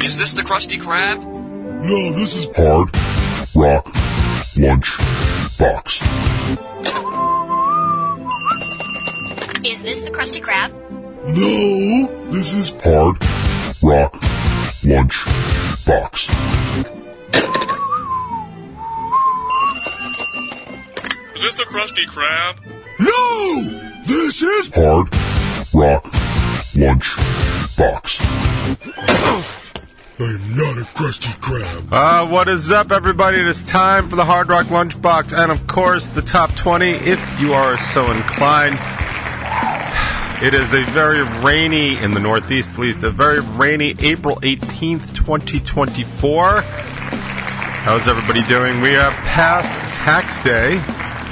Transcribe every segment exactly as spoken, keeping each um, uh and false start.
Is this the Krusty Krab? No, this is Hard Rock Lunch Box. Is this the Krusty Krab? No, this is Hard Rock Lunch Box. Is this the Krusty Krab? No, this is Hard Rock Lunch Box. I'm not a Krusty Krab. Uh, what is up, everybody? It is time for the Hard Rock Lunchbox, and of course, the top twenty, if you are so inclined. It is a very rainy, in the Northeast at least, a very rainy April eighteenth, twenty twenty-four. How's everybody doing? We are past tax day.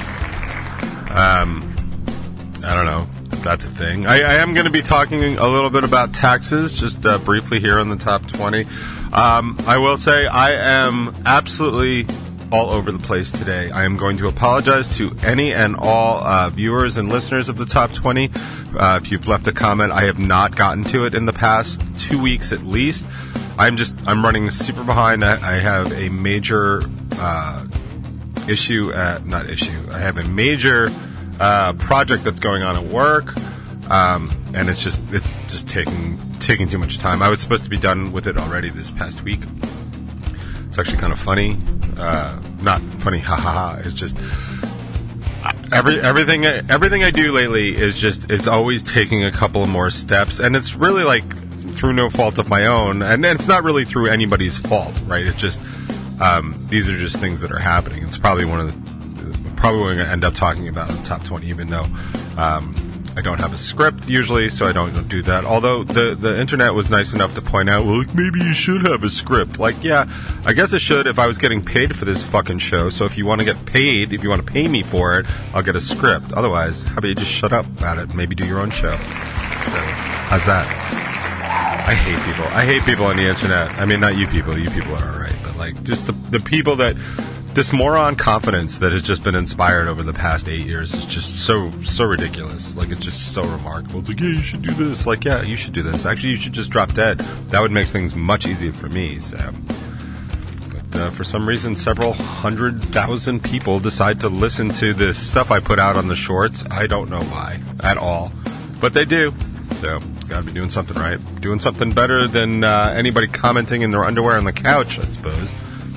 Um, I don't know. That's a thing. I, I am going to be talking a little bit about taxes, just uh, briefly here on the top twenty. Um, I will say I am absolutely all over the place today. I am going to apologize to any and all uh, viewers and listeners of the top twenty. Uh, if you've left a comment, I have not gotten to it in the past two weeks at least. I'm just, I'm running super behind. I, I have a major uh, issue, at, not issue, I have a major Uh, project that's going on at work, um, and it's just it's just taking taking too much time. I was supposed to be done with it already this past week. It's actually kind of funny, uh, not funny, ha ha ha. It's just every everything everything I do lately is just it's always taking a couple of more steps, and it's really like through no fault of my own, and it's not really through anybody's fault, right? It's just um, these are just things that are happening. It's probably one of the Probably what I'm going to end up talking about in the top twenty, even though um, I don't have a script usually, so I don't, don't do that. Although the, the internet was nice enough to point out, well, maybe you should have a script. Like, yeah, I guess I should if I was getting paid for this fucking show. So if you want to get paid, if you want to pay me for it, I'll get a script. Otherwise, how about you just shut up about it and maybe do your own show? So, how's that? I hate people. I hate people on the internet. I mean, not you people. You people are all right. But, like, just the, the people that... This moron confidence that has just been inspired over the past eight years is just so, so ridiculous. Like, it's just so remarkable. It's like, yeah, you should do this. Like, yeah, you should do this. Actually, you should just drop dead. That would make things much easier for me, so. But uh, for some reason, several hundred thousand people decide to listen to the stuff I put out on the shorts. I don't know why at all. But they do. So, gotta be doing something right. Doing something better than uh, anybody commenting in their underwear on the couch, I suppose.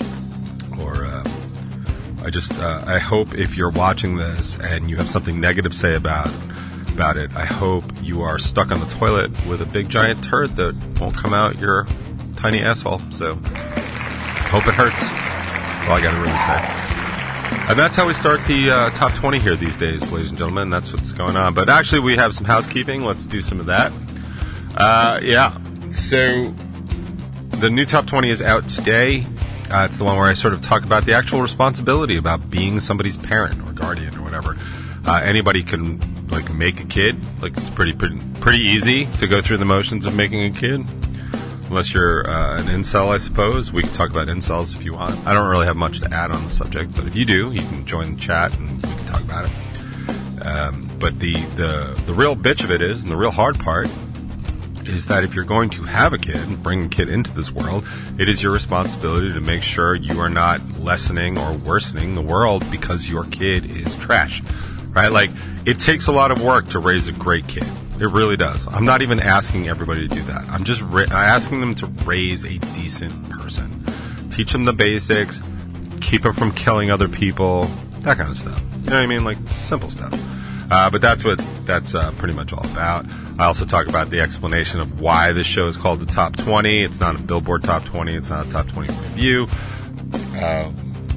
I just, uh, I hope if you're watching this and you have something negative to say about about it, I hope you are stuck on the toilet with a big giant turd that won't come out your tiny asshole. So, hope it hurts. That's all I gotta really say. And that's how we start the uh, top twenty here these days, ladies and gentlemen. That's what's going on. But actually, we have some housekeeping. Let's do some of that. Uh, yeah. So, the new top twenty is out today. Uh, it's the one where I sort of talk about the actual responsibility about being somebody's parent or guardian or whatever. Uh, anybody can, like, make a kid. Like, it's pretty, pretty, pretty easy to go through the motions of making a kid. Unless you're uh, an incel, I suppose. We can talk about incels if you want. I don't really have much to add on the subject, but if you do, you can join the chat and we can talk about it. Um, but the, the, the real bitch of it is, and the real hard part, is that if you're going to have a kid and bring a kid into this world, it is your responsibility to make sure you are not lessening or worsening the world because your kid is trash, right? Like, it takes a lot of work to raise a great kid. It really does. I'm not even asking everybody to do that. I'm just ra- asking them to raise a decent person. Teach them the basics, keep them from killing other people, that kind of stuff. You know what I mean? Like, simple stuff. Uh, but that's what that's uh, pretty much all about. I also talk about the explanation of why this show is called the Top twenty. It's not a Billboard Top twenty. It's not a Top twenty review. Uh,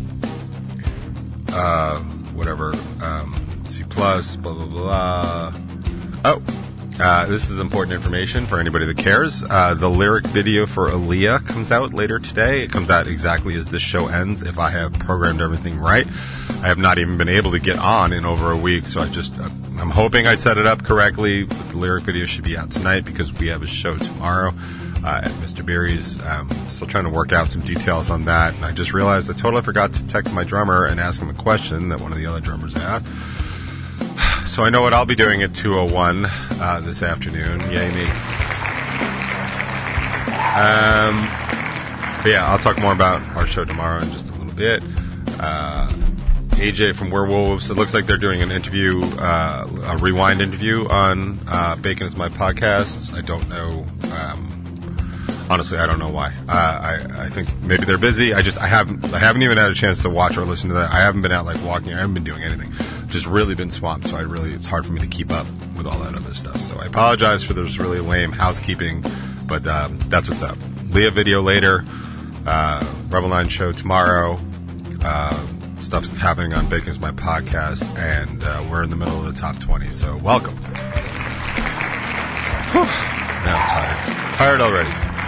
uh, whatever. Um, C plus, blah, blah, blah. Oh, uh, this is important information for anybody that cares. Uh, the lyric video for Aaliyah comes out later today. It comes out exactly as this show ends, if I have programmed everything right. I have not even been able to get on in over a week, so I just, uh, I'm hoping I set it up correctly. But the lyric video should be out tonight because we have a show tomorrow uh, at Mister Beery's. Um, still trying to work out some details on that, and I just realized I totally forgot to text my drummer and ask him a question that one of the other drummers asked. So I know what I'll be doing at two oh one uh, this afternoon. Yay me. Um... but yeah, I'll talk more about our show tomorrow in just a little bit. Uh, A J from Werewolves. It looks like they're doing an interview, uh, a rewind interview on uh, Bacon Is My Podcast. I don't know. Um, honestly, I don't know why. Uh, I, I think maybe they're busy. I just I haven't I haven't even had a chance to watch or listen to that. I haven't been out like walking. I haven't been doing anything. Just really been swamped. So I really it's hard for me to keep up with all that other stuff. So I apologize for this really lame housekeeping, but um, that's what's up. Leah video later. Uh, Rebel Nine show tomorrow. Uh, Stuff's happening on Bacon's My Podcast, and uh, we're in the middle of the top twenty, so welcome. Whew. Now I'm tired. Tired already.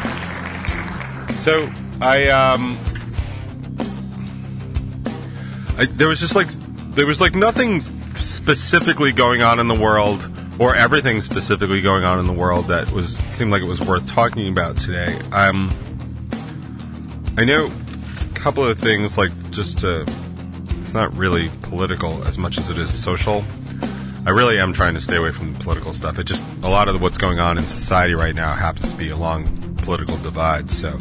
So, I, um... I, there was just like... There was like nothing specifically going on in the world, or everything specifically going on in the world that was seemed like it was worth talking about today. Um... I know a couple of things, like, just to... It's not really political as much as it is social. I really am trying to stay away from the political stuff. It just, a lot of what's going on in society right now happens to be along political divides. So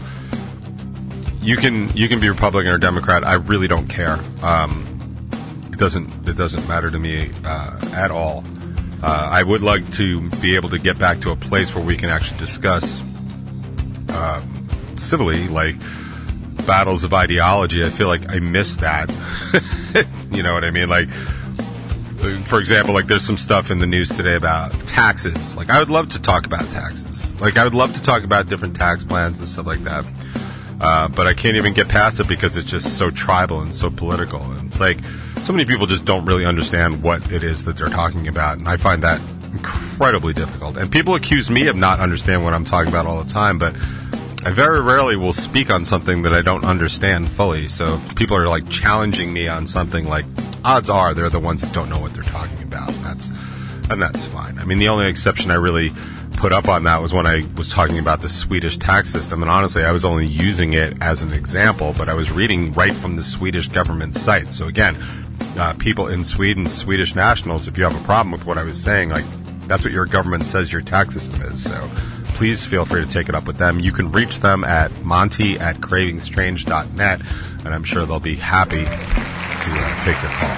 you can you can be Republican or Democrat. I really don't care. Um, it doesn't it doesn't matter to me uh, at all. Uh, I would like to be able to get back to a place where we can actually discuss uh, civilly, like battles of ideology. I feel like I miss that. You know what I mean? Like, for example, like there's some stuff in the news today about taxes. Like, I would love to talk about taxes. Like, I would love to talk about different tax plans and stuff like that. Uh, but I can't even get past it because it's just so tribal and so political. And it's like, so many people just don't really understand what it is that they're talking about. And I find that incredibly difficult. And people accuse me of not understanding what I'm talking about all the time, but I very rarely will speak on something that I don't understand fully. So if people are like challenging me on something, like, odds are they're the ones that don't know what they're talking about. And that's and that's fine. I mean, the only exception I really put up on that was when I was talking about the Swedish tax system. And honestly, I was only using it as an example, but I was reading right from the Swedish government site. So again, uh, people in Sweden, Swedish nationals, if you have a problem with what I was saying, like, that's what your government says your tax system is. So please feel free to take it up with them. You can reach them at monty at craving strange dot net, and I'm sure they'll be happy to uh, take your call.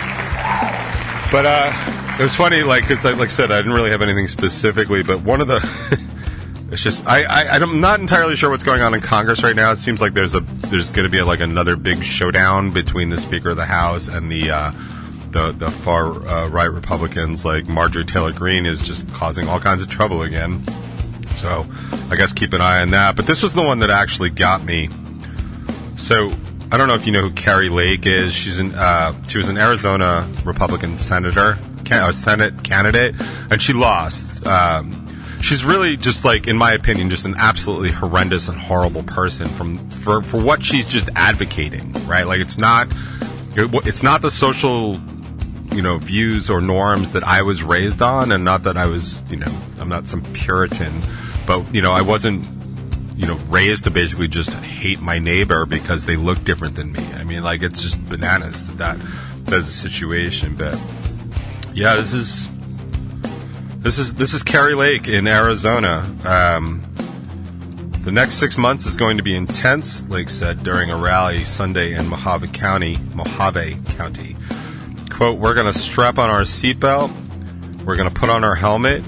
But uh, it was funny, like, because like I said, I didn't really have anything specifically, but one of the... it's just... I, I, I'm not entirely sure what's going on in Congress right now. It seems like there's a there's going to be, like, another big showdown between the Speaker of the House and the... Uh, the the far uh, right Republicans. Like Marjorie Taylor Greene is just causing all kinds of trouble again. So I guess keep an eye on that. But this was the one that actually got me. So I don't know if you know who Carrie Lake is. She's an uh, she was an Arizona Republican senator, can, uh, Senate candidate, and she lost. Um, she's really just, like, in my opinion, just an absolutely horrendous and horrible person from for for what she's just advocating. Right? Like, it's not it, it's not the social, you know, views or norms that I was raised on, and not that I was, you know, I'm not some Puritan, but, you know, I wasn't, you know, raised to basically just hate my neighbor because they look different than me. I mean, like, it's just bananas that that that's a situation. But yeah, this is this is this is Carrie Lake in Arizona. Um, the next six months is going to be intense, Lake said during a rally Sunday in Mojave County, Mojave County. Quote, "We're going to strap on our seatbelt. We're going to put on our helmet.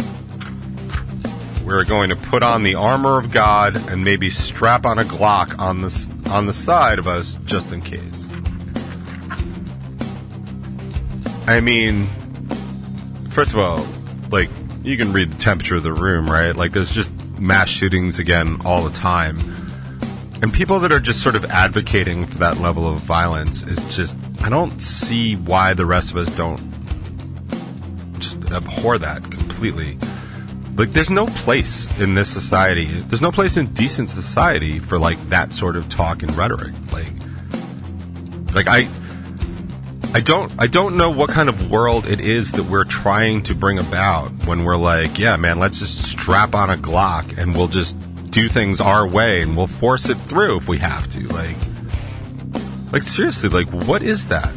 We're going to put on the armor of God and maybe strap on a Glock on the, on the side of us just in case." I mean, first of all, like, you can read the temperature of the room, right? Like, there's just mass shootings again all the time. And people that are just sort of advocating for that level of violence is just, I don't see why the rest of us don't just abhor that completely. Like, there's no place in this society, there's no place in decent society for, like, that sort of talk and rhetoric. Like, like I, I don't, I don't know what kind of world it is that we're trying to bring about when we're like, yeah, man, let's just strap on a Glock and we'll just do things our way and we'll force it through if we have to. Like, like seriously, like, what is that?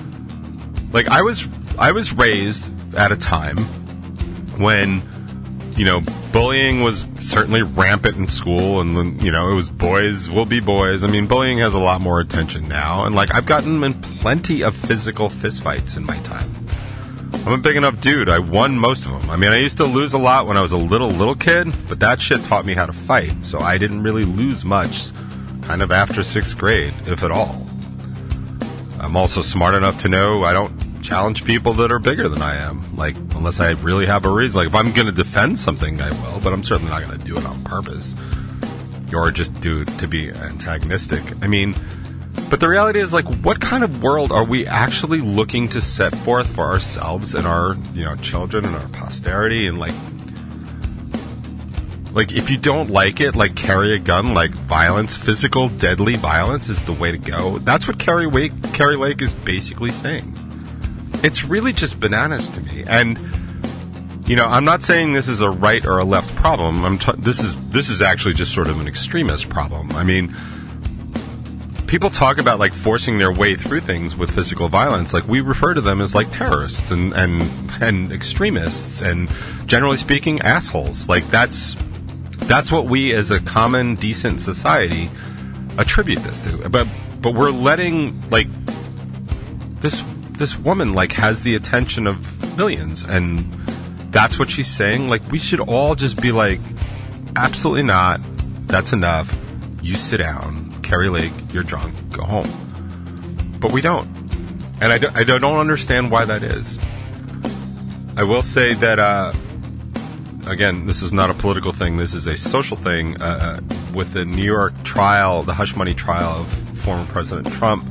Like, I was, I was raised at a time when you know, bullying was certainly rampant in school, and, you know, it was boys will be boys. I mean, bullying has a lot more attention now, and, like, I've gotten in plenty of physical fistfights in my time. I'm a big enough dude. I won most of them. I mean, I used to lose a lot when I was a little, little kid, but that shit taught me how to fight, so I didn't really lose much kind of after sixth grade, if at all. I'm also smart enough to know I don't challenge people that are bigger than I am, like, unless I really have a reason. Like, if I'm going to defend something, I will, but I'm certainly not going to do it on purpose or just do it to be antagonistic. I mean, but the reality is, like, what kind of world are we actually looking to set forth for ourselves and our, you know, children and our posterity? And, like, like, if you don't like it, like, carry a gun, like, violence, physical, deadly violence is the way to go. That's what Kari Lake, Kari Lake is basically saying. It's really just bananas to me. And, you know, I'm not saying this is a right or a left problem. I'm t- this is this is actually just sort of an extremist problem. I mean, people talk about, like, forcing their way through things with physical violence. Like, we refer to them as, like, terrorists and, and, and extremists and, generally speaking, assholes. Like, that's that's what we as a common, decent society attribute this to. But but we're letting, like, this... this woman, like, has the attention of millions, and that's what she's saying. Like, we should all just be like, absolutely not. That's enough. You sit down. Kari Lake, you're drunk. Go home. But we don't. And I don't, I don't understand why that is. I will say that, uh, again, this is not a political thing. This is a social thing. Uh, with the New York trial, the hush money trial of former President Trump,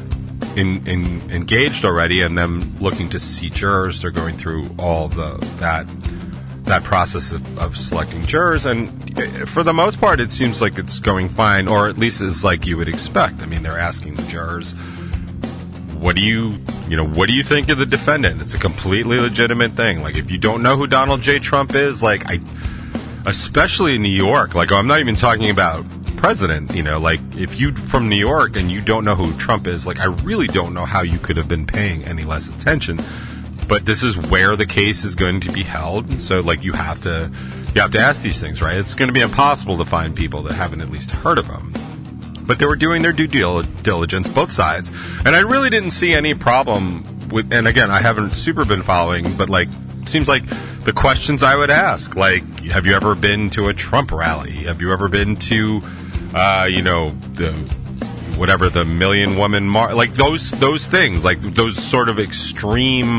In, in, engaged already, and them looking to see jurors. They're going through all the that that process of, of selecting jurors, and for the most part, it seems like it's going fine, or at least is like you would expect. I mean, they're asking the jurors, "What do you, you know, what do you think of the defendant?" It's a completely legitimate thing. Like, if you don't know who Donald J. Trump is, like, I, especially in New York, like, I'm not even talking about president, you know, like, if you from New York and you don't know who Trump is, like, I really don't know how you could have been paying any less attention. But this is where the case is going to be held, and so, like, you have to you have to ask these things, right? It's going to be impossible to find people that haven't at least heard of them. But they were doing their due diligence, both sides, and I really didn't see any problem with. And again, I haven't super been following, but, like, it seems like the questions I would ask, like, have you ever been to a Trump rally? Have you ever been to Uh, you know, the whatever the million woman mar- like those those things, like those sort of extreme.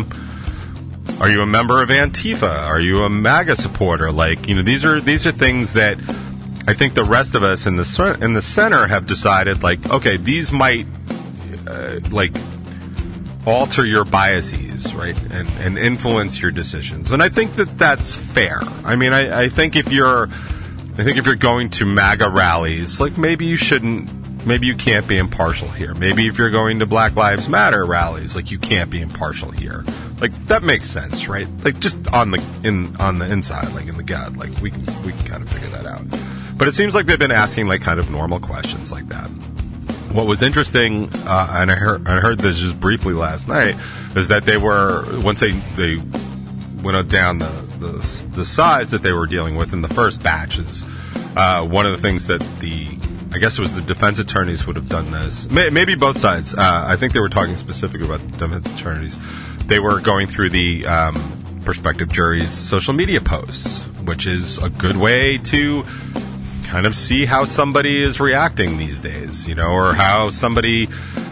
Are you a member of Antifa? Are you a MAGA supporter? Like, you know, these are these are things that I think the rest of us in the in the center have decided, like, okay, these might uh, like alter your biases, right, and and influence your decisions. And I think that that's fair. I mean, I, I think if you're I think if you're going to MAGA rallies, like, maybe you shouldn't, maybe you can't be impartial here. Maybe if you're going to Black Lives Matter rallies, like, you can't be impartial here. Like, that makes sense, right? Like, just on the in on the inside, like, in the gut, like, we can we can kind of figure that out. But it seems like they've been asking, like, kind of normal questions like that. What was interesting, uh, and I heard I heard this just briefly last night, is that they were once they they went down the The, the size that they were dealing with in the first batch is uh, one of the things that the, I guess it was the defense attorneys would have done this. May, maybe both sides. Uh, I think they were talking specifically about the defense attorneys. They were going through the um, prospective jury's social media posts, which is a good way to kind of see how somebody is reacting these days, you know, or how somebody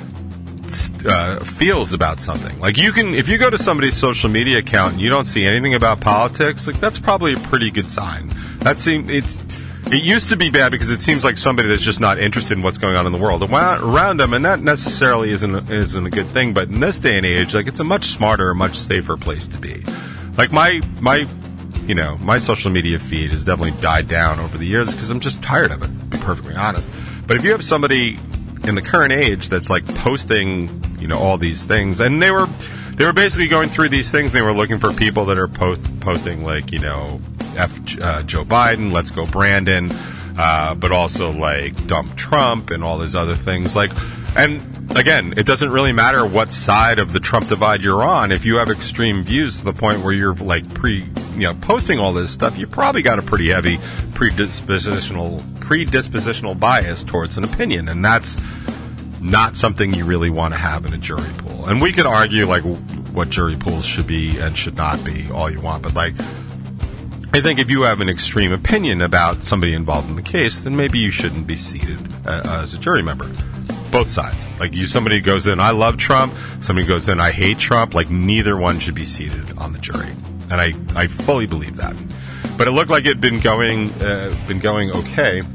Uh, feels about something. Like, you can, if you go to somebody's social media account and you don't see anything about politics, like, that's probably a pretty good sign. That seems it's it used to be bad because it seems like somebody that's just not interested in what's going on in the world around them, and that necessarily isn't isn't a good thing. But in this day and age, like, it's a much smarter, much safer place to be. Like, my my you know my social media feed has definitely died down over the years because I'm just tired of it, to be perfectly honest. But if you have somebody in the current age that's, like, posting, you know, all these things, and they were they were basically going through these things. They were looking for people that are post, posting, like, you know, F uh, Joe Biden, let's go Brandon, uh, but also, like, dump Trump and all these other things. Like, And again, it doesn't really matter what side of the Trump divide you're on. If you have extreme views to the point where you're like pre, you know, posting all this stuff, you probably got a pretty heavy predispositional predispositional bias towards an opinion, and that's not something you really want to have in a jury pool. And we could argue like what jury pools should be and should not be all you want, but like, I think if you have an extreme opinion about somebody involved in the case, then maybe you shouldn't be seated uh, as a jury member. Both sides. Like, you, somebody goes in, I love Trump. Somebody goes in, I hate Trump. Like, neither one should be seated on the jury. And I, I fully believe that. But it looked like it had been going, uh, been going okay.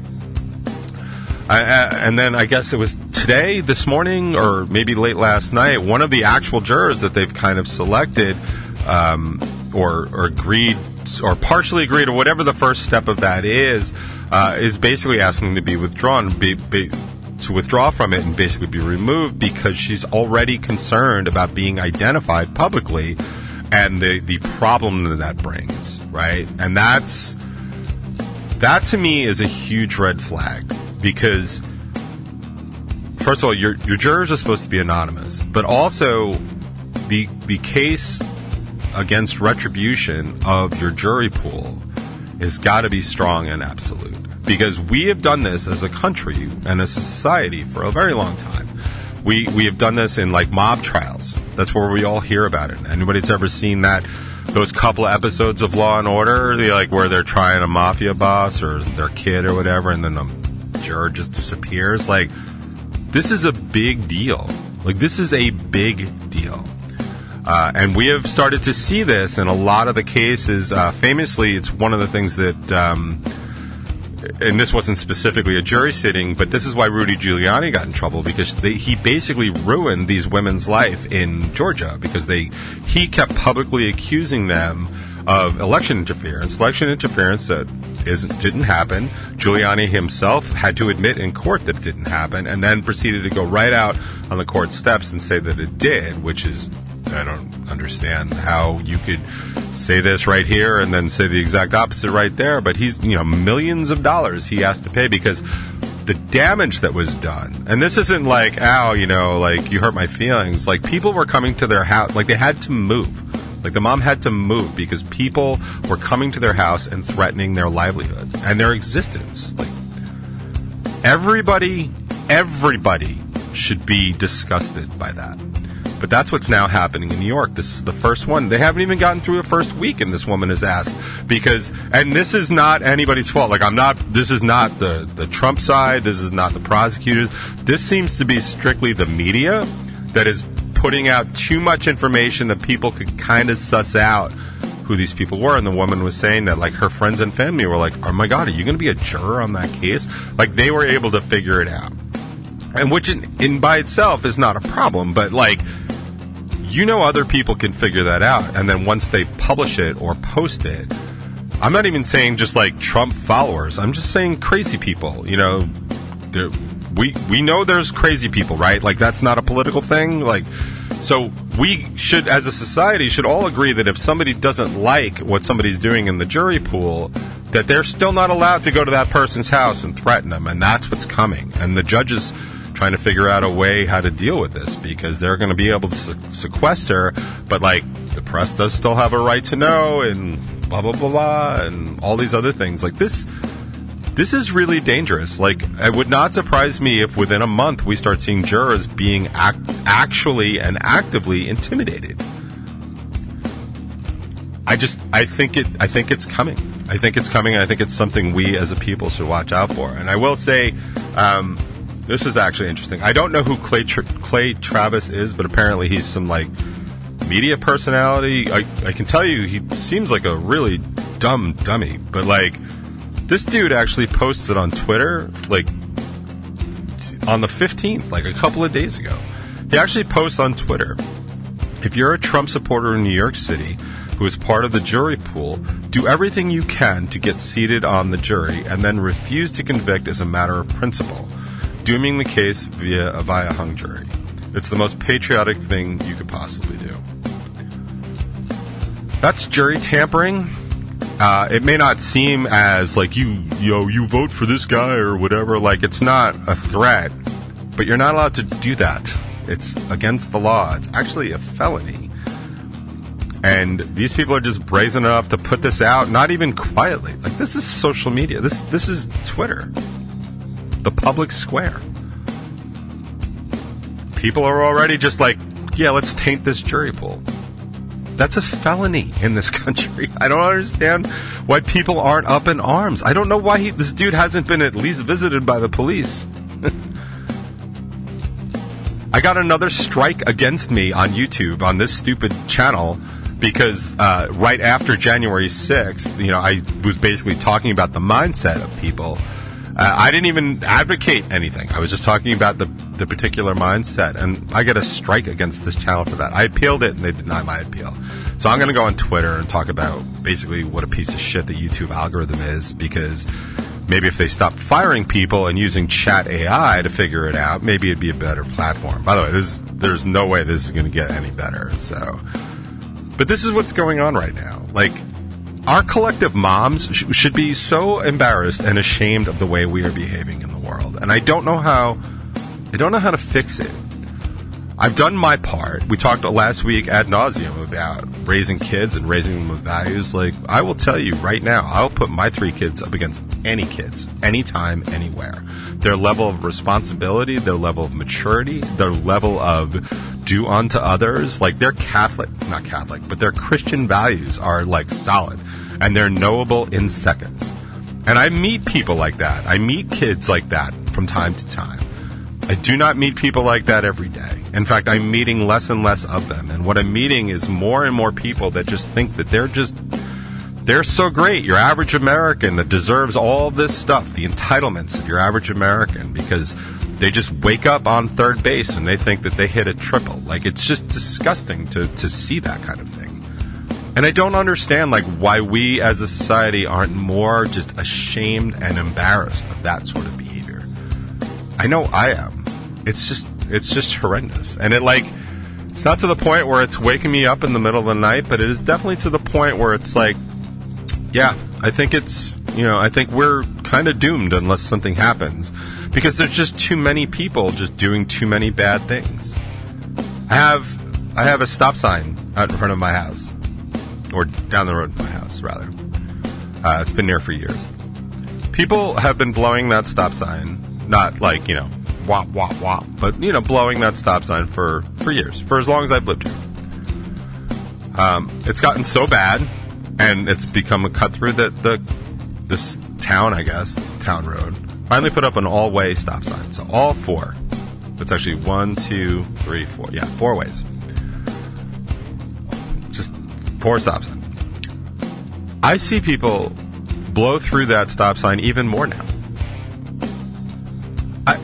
I, uh, and then I guess it was today, this morning, or maybe late last night, one of the actual jurors that they've kind of selected, um, or, or agreed, or partially agreed, or whatever the first step of that is, uh, is basically asking to be withdrawn, be, be, to withdraw from it and basically be removed because she's already concerned about being identified publicly and the, the problem that that brings, right? And that's, that to me is a huge red flag because, first of all, your, your jurors are supposed to be anonymous, but also the, the case against retribution of your jury pool has got to be strong and absolute. Because we have done this as a country and as a society for a very long time. We we have done this in like mob trials. That's where we all hear about it. Anybody that's ever seen that, those couple of episodes of Law and Order, they, like where they're trying a mafia boss or their kid or whatever, and then the juror just disappears. Like, this is a big deal. Like, this is a big deal. Uh, and we have started to see this in a lot of the cases. Uh, famously, it's one of the things that... Um, and this wasn't specifically a jury sitting, but this is why Rudy Giuliani got in trouble, because they, he basically ruined these women's life in Georgia because they he kept publicly accusing them of election interference, election interference that isn't, didn't happen. Giuliani himself had to admit in court that it didn't happen, and then proceeded to go right out on the court steps and say that it did, which is, I don't understand how you could say this right here and then say the exact opposite right there. But he's, you know, millions of dollars he has to pay because the damage that was done. And this isn't like, ow, you know, like you hurt my feelings. Like, people were coming to their house, like they had to move. Like, the mom had to move because people were coming to their house and threatening their livelihood and their existence. Like, everybody, everybody should be disgusted by that. But that's what's now happening in New York. This is the first one. They haven't even gotten through the first week, and this woman is asked because, and this is not anybody's fault. Like, I'm not, this is not the, the Trump side. This is not the prosecutors. This seems to be strictly the media that is putting out too much information that people could kind of suss out who these people were. And the woman was saying that, like, her friends and family were like, oh my God, are you going to be a juror on that case? Like, they were able to figure it out. And which in, in by itself is not a problem, but like, you know, other people can figure that out. And then once they publish it or post it, I'm not even saying just like Trump followers. I'm just saying crazy people. You know, we we know there's crazy people, right? Like, that's not a political thing. Like, so we should, as a society, should all agree that if somebody doesn't like what somebody's doing in the jury pool, that they're still not allowed to go to that person's house and threaten them. And that's what's coming. And the judges trying to figure out a way how to deal with this because they're going to be able to se- sequester, but like, the press does still have a right to know and blah, blah, blah, blah, and all these other things. Like, this, this is really dangerous. Like, it would not surprise me if within a month we start seeing jurors being act- actually and actively intimidated. I just, I think it, I think it's coming. I think it's coming. I think it's something we as a people should watch out for. And I will say, um, this is actually interesting. I don't know who Clay Tra- Clay Travis is, but apparently he's some, like, media personality. I, I can tell you he seems like a really dumb dummy. But, like, this dude actually posted on Twitter, like, on the fifteenth, like a couple of days ago. He actually posts on Twitter, if you're a Trump supporter in New York City who is part of the jury pool, do everything you can to get seated on the jury and then refuse to convict as a matter of principle, dooming the case via a via hung jury. It's the most patriotic thing you could possibly do. That's jury tampering. Uh, it may not seem as like you, you know, you vote for this guy or whatever. Like, it's not a threat, but you're not allowed to do that. It's against the law. It's actually a felony. And these people are just brazen enough to put this out, not even quietly. Like, this is social media. This this is Twitter. The public square. People are already just like, yeah, let's taint this jury pool. That's a felony in this country. I don't understand why people aren't up in arms. I don't know why he, this dude hasn't been at least visited by the police. I got another strike against me on YouTube on this stupid channel because uh, right after January sixth, you know, I was basically talking about the mindset of people. Uh, I didn't even advocate anything. I was just talking about the, the particular mindset, and I get a strike against this channel for that. I appealed it, and they denied my appeal. So I'm going to go on Twitter and talk about basically what a piece of shit the YouTube algorithm is, because maybe if they stopped firing people and using Chat A I to figure it out, maybe it'd be a better platform. By the way, this, there's no way this is going to get any better. So, but this is what's going on right now. Like, our collective moms sh- should be so embarrassed and ashamed of the way we are behaving in the world. And I don't know how, I don't know how to fix it. I've done my part. We talked last week ad nauseum about raising kids and raising them with values. Like, I will tell you right now, I'll put my three kids up against any kids, anytime, anywhere. Their level of responsibility, their level of maturity, their level of do unto others, like they're Catholic, not Catholic, but their Christian values are like solid, and they're knowable in seconds. And I meet people like that. I meet kids like that from time to time. I do not meet people like that every day. In fact, I'm meeting less and less of them. And what I'm meeting is more and more people that just think that they're just, they're so great. Your average American that deserves all this stuff, the entitlements of your average American, because they just wake up on third base and they think that they hit a triple. Like, it's just disgusting to, to see that kind of thing. And I don't understand, like, why we as a society aren't more just ashamed and embarrassed of that sort of behavior. I know I am. It's just, it's just horrendous. And it, like, it's not to the point where it's waking me up in the middle of the night, but it is definitely to the point where it's like, yeah, I think it's, you know, I think we're kind of doomed unless something happens. Because there's just too many people just doing too many bad things. I have I have a stop sign out in front of my house. Or down the road from my house, rather. Uh, it's been there for years. People have been blowing that stop sign. Not like, you know, wop, wop, wop. But, you know, blowing that stop sign for, for years. For as long as I've lived here. Um, it's gotten so bad, and it's become a cut through that the this town, I guess, this town road, finally put up an all-way stop sign. So all four. It's actually one, two, three, four. Yeah, four ways. Just four stop signs. I see people blow through that stop sign even more now. I,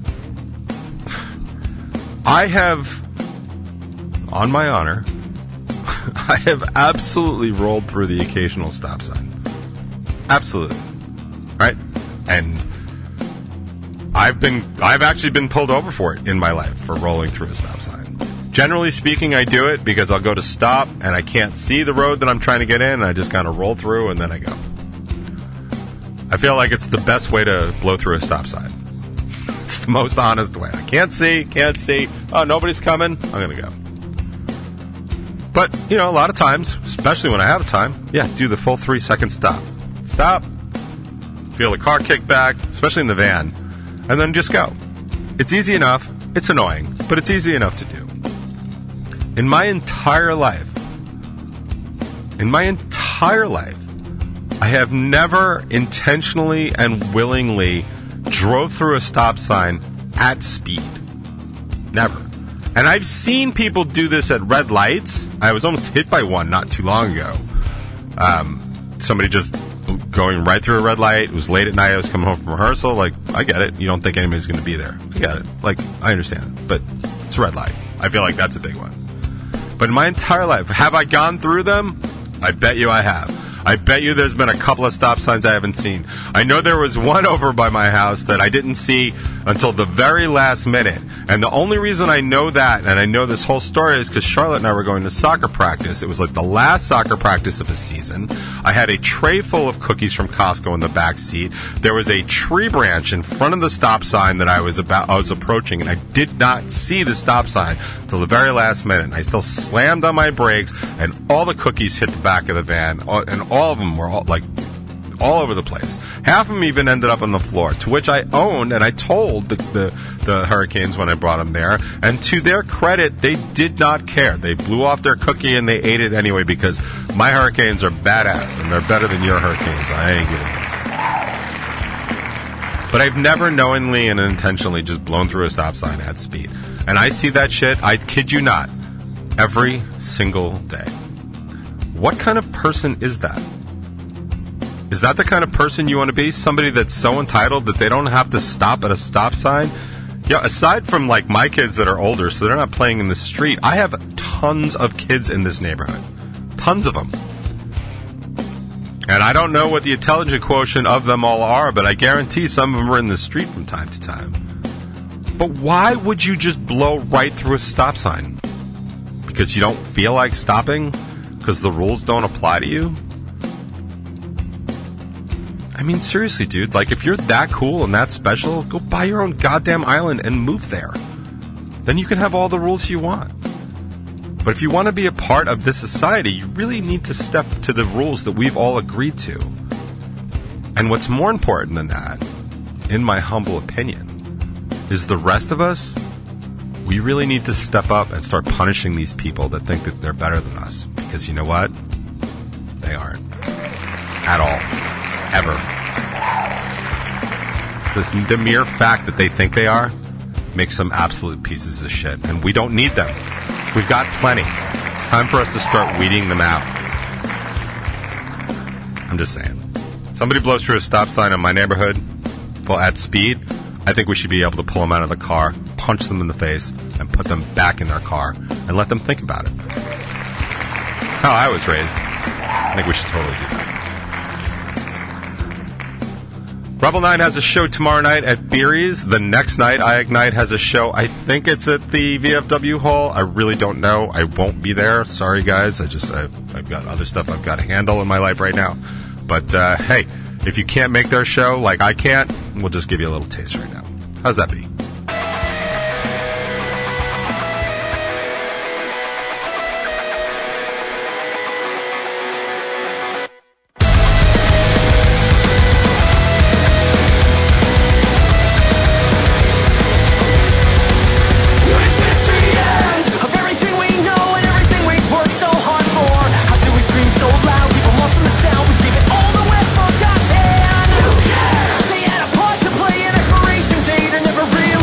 I have, on my honor, I have absolutely rolled through the occasional stop sign. Absolutely. Right? And I've been, I've actually been pulled over for it in my life for rolling through a stop sign. Generally speaking, I do it because I'll go to stop and I can't see the road that I'm trying to get in, and I just kind of roll through and then I go. I feel like it's the best way to blow through a stop sign. It's the most honest way. I can't see, can't see. Oh, nobody's coming. I'm going to go. But, you know, a lot of times, especially when I have time, yeah, do the full three second stop. Stop. Feel the car kick back, especially in the van, and then just go. It's easy enough. It's annoying, but it's easy enough to do. In my entire life, in my entire life, I have never intentionally and willingly drove through a stop sign at speed. Never. And I've seen people do this at red lights. I was almost hit by one not too long ago. Um, somebody just going right through a red light. It was late at night. I was coming home from rehearsal. Like, I get it. You don't think anybody's going to be there. I get it. Like, I understand it. But it's a red light. I feel like that's a big one. But in my entire life, have I gone through them? I bet you I have. I bet you there's been a couple of stop signs I haven't seen. I know there was one over by my house that I didn't see until the very last minute. And the only reason I know that, and I know this whole story, is because Charlotte and I were going to soccer practice. It was like the last soccer practice of the season. I had a tray full of cookies from Costco in the back seat. There was a tree branch in front of the stop sign that I was about, I was approaching, and I did not see the stop sign till the very last minute. And I still slammed on my brakes, and all the cookies hit the back of the van, and all of them were all, like all over the place. Half of them even ended up on the floor, to which I owned, and I told the, the, the Hurricanes when I brought them there, and to their credit, they did not care. They blew off their cookie and they ate it anyway, because my Hurricanes are badass, and they're better than your Hurricanes. I ain't giving them. But I've never knowingly and intentionally just blown through a stop sign at speed. And I see that shit, I kid you not, every single day. What kind of person is that? Is that the kind of person you want to be? Somebody that's so entitled that they don't have to stop at a stop sign? Yeah, aside from like my kids that are older, so they're not playing in the street, I have tons of kids in this neighborhood. Tons of them. And I don't know what the intelligence quotient of them all are, but I guarantee some of them are in the street from time to time. But why would you just blow right through a stop sign? Because you don't feel like stopping? Because the rules don't apply to you? I mean, seriously, dude, like, if you're that cool and that special, go buy your own goddamn island and move there. Then you can have all the rules you want. But if you want to be a part of this society, you really need to step to the rules that we've all agreed to. And what's more important than that, in my humble opinion, is the rest of us, we really need to step up and start punishing these people that think that they're better than us. Because you know what? They aren't. At all. Ever. The, the mere fact that they think they are makes them absolute pieces of shit. And we don't need them. We've got plenty. It's time for us to start weeding them out. I'm just saying. Somebody blows through a stop sign in my neighborhood full at speed, I think we should be able to pull them out of the car, punch them in the face, and put them back in their car and let them think about it. That's how I was raised. I think we should totally do that. Rebel nine has a show tomorrow night at Beery's. The next night, I Ignite has a show. I think it's at the V F W Hall. I really don't know. I won't be there. Sorry, guys. I just, I've, I've got other stuff I've got to handle in my life right now. But, uh, hey, if you can't make their show like I can't, we'll just give you a little taste right now. How's that be? They had a part to play, an expiration date, and never really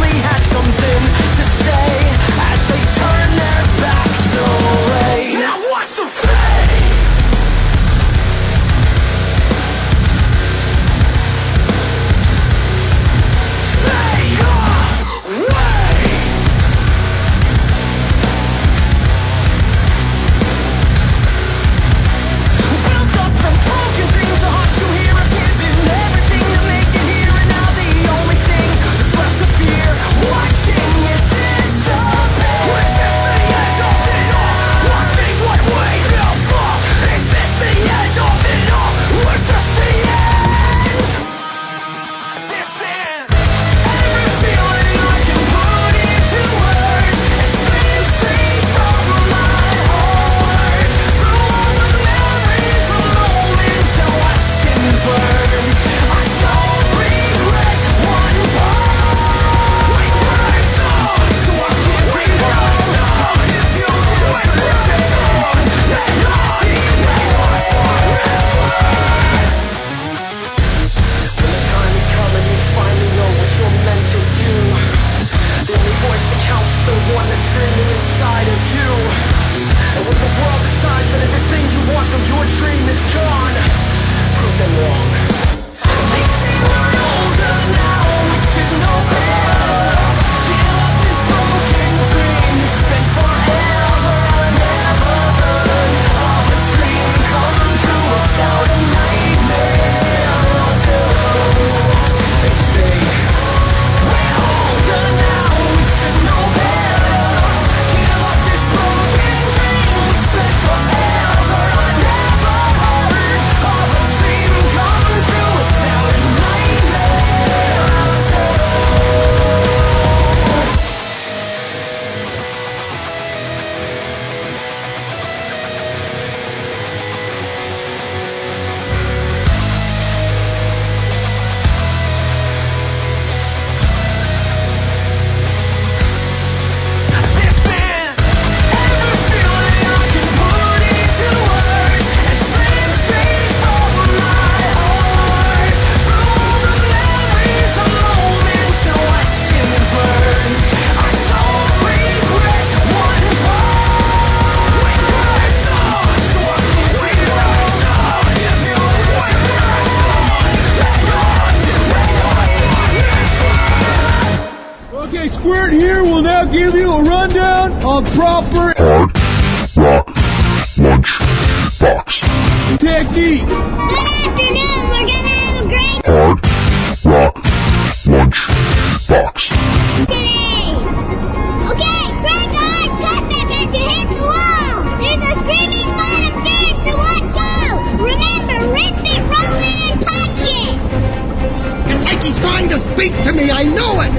I'll give you a rundown on proper Hard Rock Lunch Box technique. Good afternoon. We're gonna have a great Hard Rock Lunch Box today. Okay, break hard, cut back as you hit the wall. There's a screaming bottom third, so watch out. Remember, rip it, roll it, and touch it. It's like he's trying to speak to me. I know it.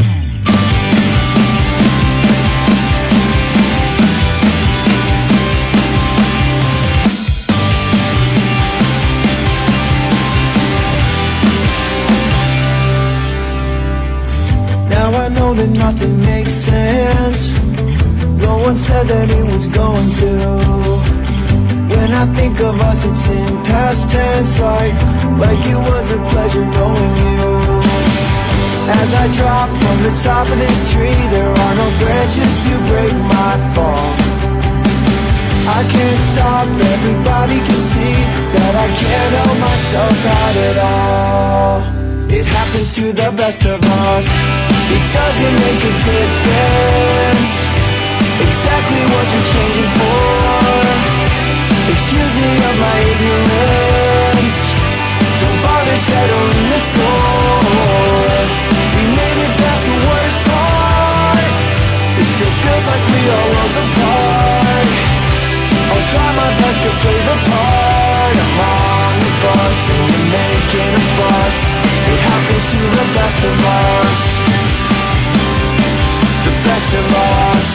Now I know that nothing makes sense. No one said that it was going to. When I think of us, it's in past tense, like, like it was a pleasure knowing you. As I drop from the top of this tree, there are no branches to break my fall. I can't stop, everybody can see that I can't help myself out at all. It happens to the best of us. It doesn't make a difference exactly what you're changing for. Excuse me of my ignorance. Don't bother settling the score. We made it past the worst part. It still feels like we are worlds apart. I'll try my best to play the part. I'm on the bus and we're making a fuss. It happens to the best of us. The best of us.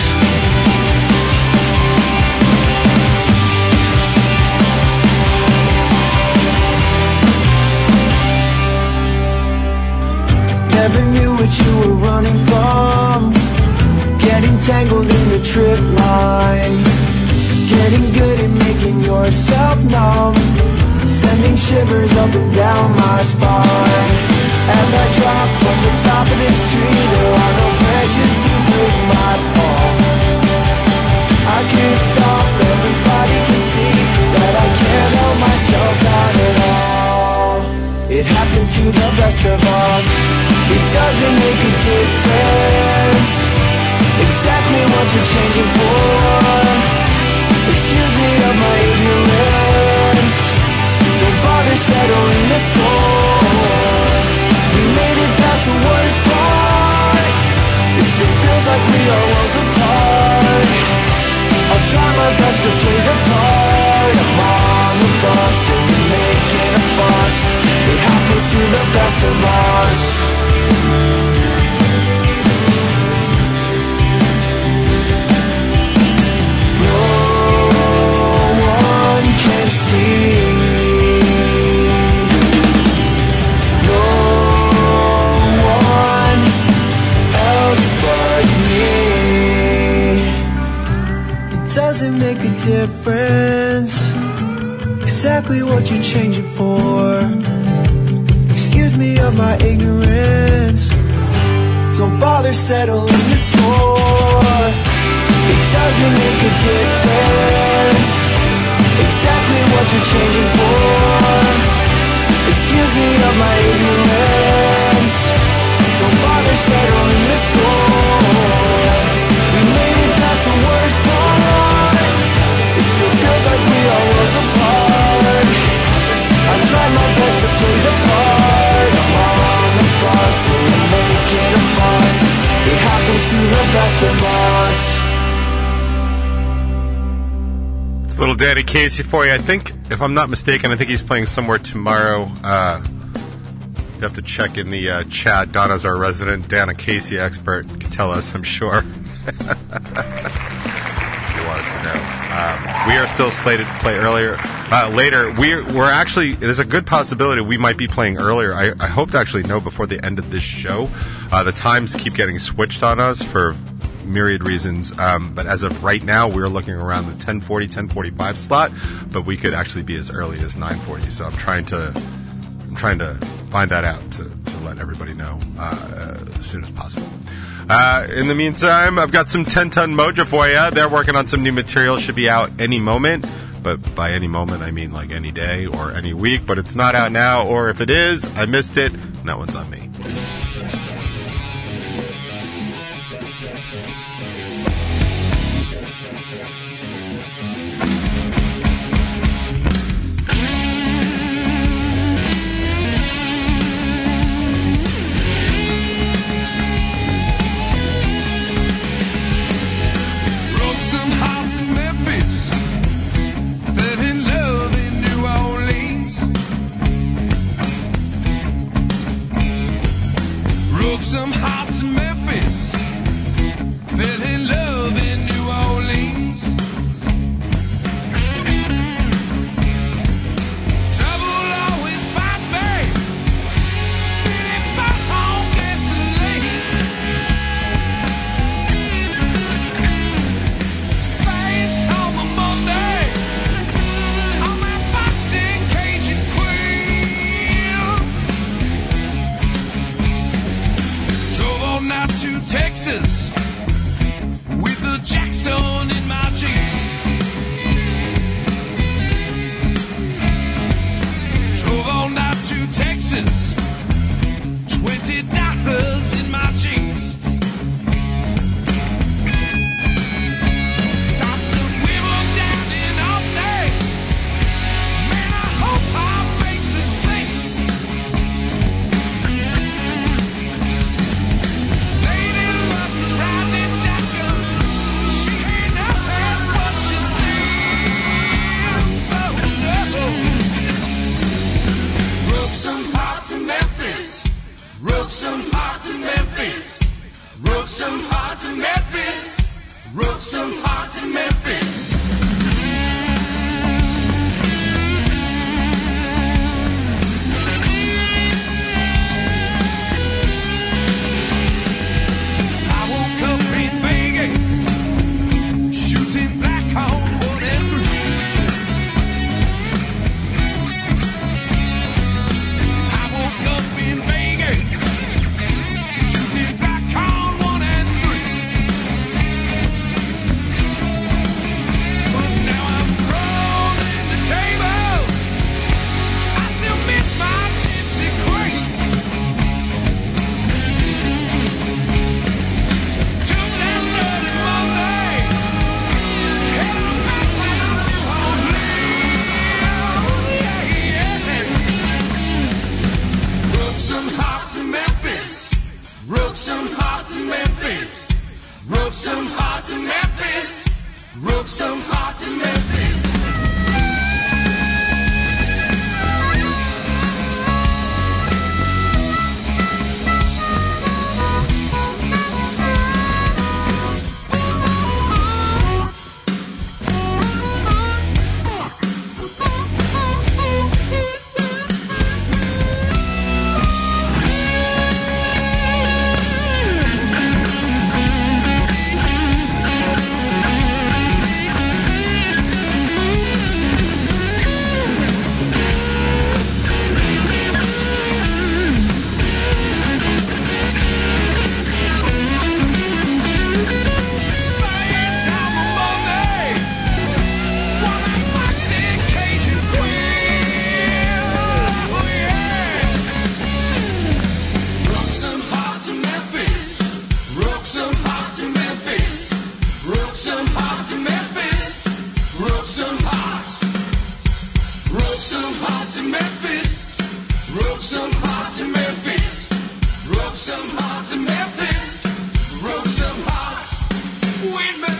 Never knew what you were running from. Getting tangled in the trip line. Getting good at making yourself numb. Sending shivers up and down my spine. As I drop from the top of this tree, there are no branches to break my fall. I can't stop, everybody can see that I can't help myself out at all. It happens to the best of us. It doesn't make a difference exactly what you're changing for. Excuse me of my ignorance. Don't bother settling the score. We made it past the worst part. It still feels like we are worlds apart. I'll try my best to play the part. I'm on the bus and we're making a fuss. It happens to the best of us. Can see no one else but me. It doesn't make a difference exactly what you're changing for. Excuse me of my ignorance. Don't bother settling the score. It doesn't make a difference exactly what you're changing for. Excuse me of my ignorance. Don't bother settling the score. We made it past the worst part. It still feels like we are worlds apart. I tried my best to play the part. I'm on the bus and we're making a fuss. It happens to the best of us. Little Danny Casey for you. I think, if I'm not mistaken, I think he's playing somewhere tomorrow. Uh, you have to check in the uh, chat. Donna's our resident Dana Casey expert. Can tell us, I'm sure. You wanted to know. Um, we are still slated to play earlier, uh, later. We're we're actually. There's a good possibility we might be playing earlier. I, I hope to actually know before the end of this show. Uh, the times keep getting switched on us for myriad reasons, um, but as of right now, we're looking around the ten forty, ten forty-five slot, but we could actually be as early as nine forty, so I'm trying to I'm trying to find that out to, to let everybody know uh, as soon as possible. Uh, in the meantime, I've got some ten-ton Mojo for you. They're working on some new material, should be out any moment, but by any moment, I mean like any day or any week, but it's not out now, or if it is, I missed it, and that one's on me. Texas with the Jackson in my jeans. Drove all night to Texas, twenty dollars in my jeans. Got some women down in Austin. Man, I hope I make the same. Lady love is riding shotgun. She ain't no past what she seems. Oh no. Broke some hearts in Memphis. Broke some hearts in Memphis. Broke some hearts in Memphis. Broke some hearts in Memphis. I woke up in Vegas, shooting black on one and three. I woke up in Vegas, shooting black on one and three. But now I'm rolling the table. I still miss my gypsy queen. Took that dirty Monday, head on back to New Orleans. Yeah, yeah. Broke some hearts in Memphis. Broke some hearts in Memphis. Broke some hearts in Memphis. Broke some hearts in Memphis. Spend time on Monday, one night boxing Cajun Queen. Oh yeah. Broke some hearts in Memphis. Broke some hearts in Memphis. Broke some hearts in Memphis. Broke some hearts. Broke some hearts in Memphis. Broke some hearts in Memphis. Broke some hearts in Memphis. Broke some hearts with Memphis.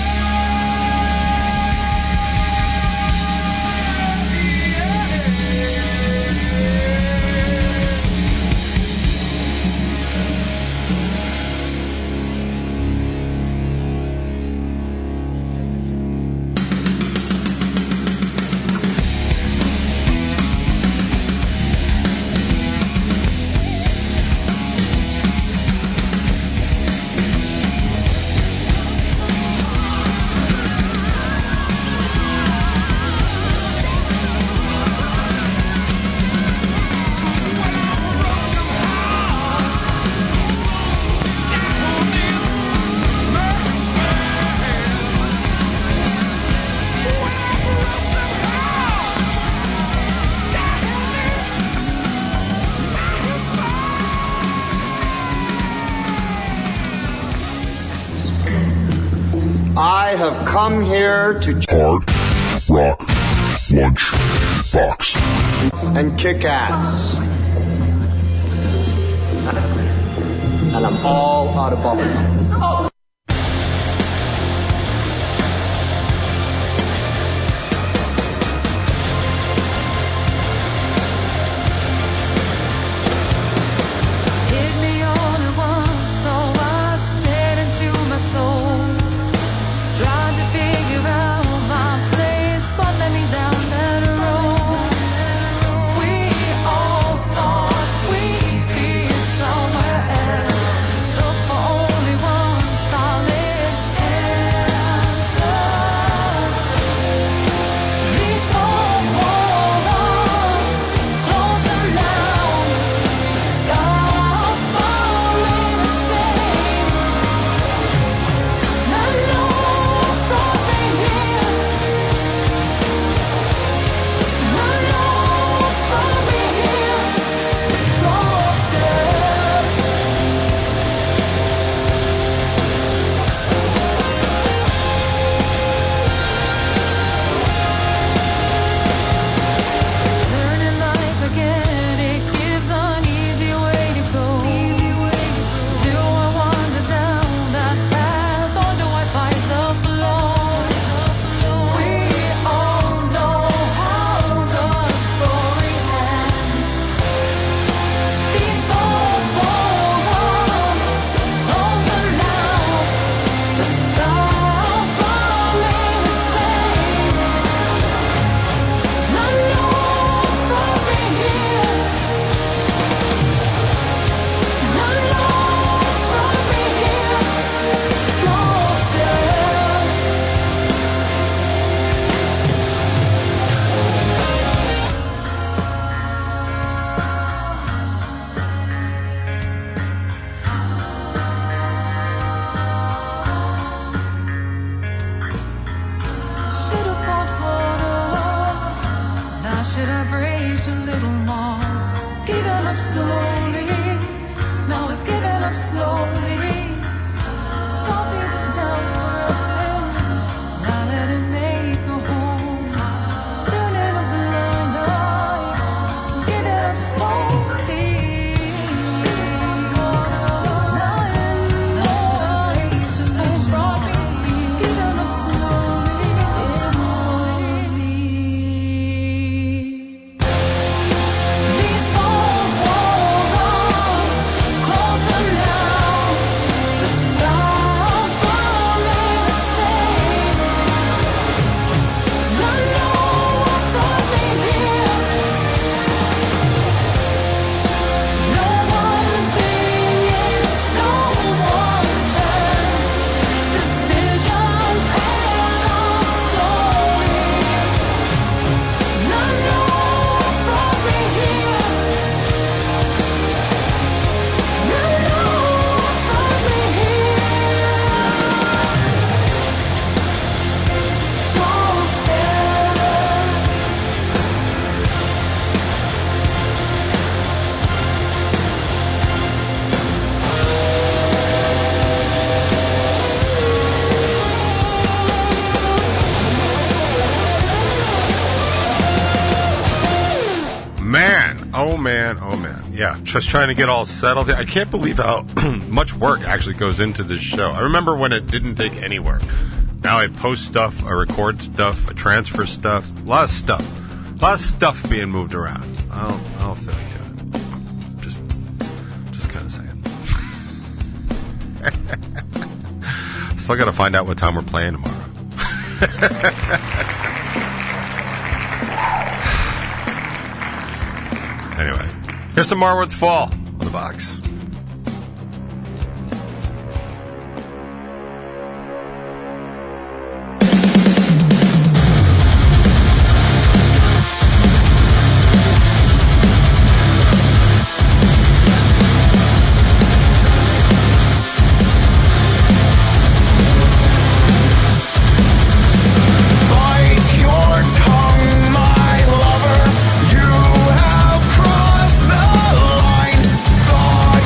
I have come here to Hard Rock Lunch Box. and kick ass. And I'm all out of bubblegum. Hit me all at once, so I stared into my soul, trying to figure out my place, what led me down that road. We all thought we'd be somewhere else, the only one up slowly. Now it's giving up slowly. Softly the devil now let it make a home. Turning a blind eye. Give it up slowly. Now in the age to lose me. Give it up slowly. These four walls are closer now. The stars remain the same. I know what brought me here. No one thing is no one turn. Decisions add up slowly. I know what brought me here. I know what brought me here. Small steps. Man, oh man, oh man. Yeah, just trying to get all settled. I can't believe how much work actually goes into this show. I remember when it didn't take any work. Now I post stuff, I record stuff, I transfer stuff, a lot of stuff. A lot of stuff being moved around. I don't, I don't feel like doing it. Just, just kind of saying. Still got to find out what time we're playing tomorrow. Anyway, here's some Marwood's Fall on the box. Bite your tongue, my lover. You have crossed the line. Thought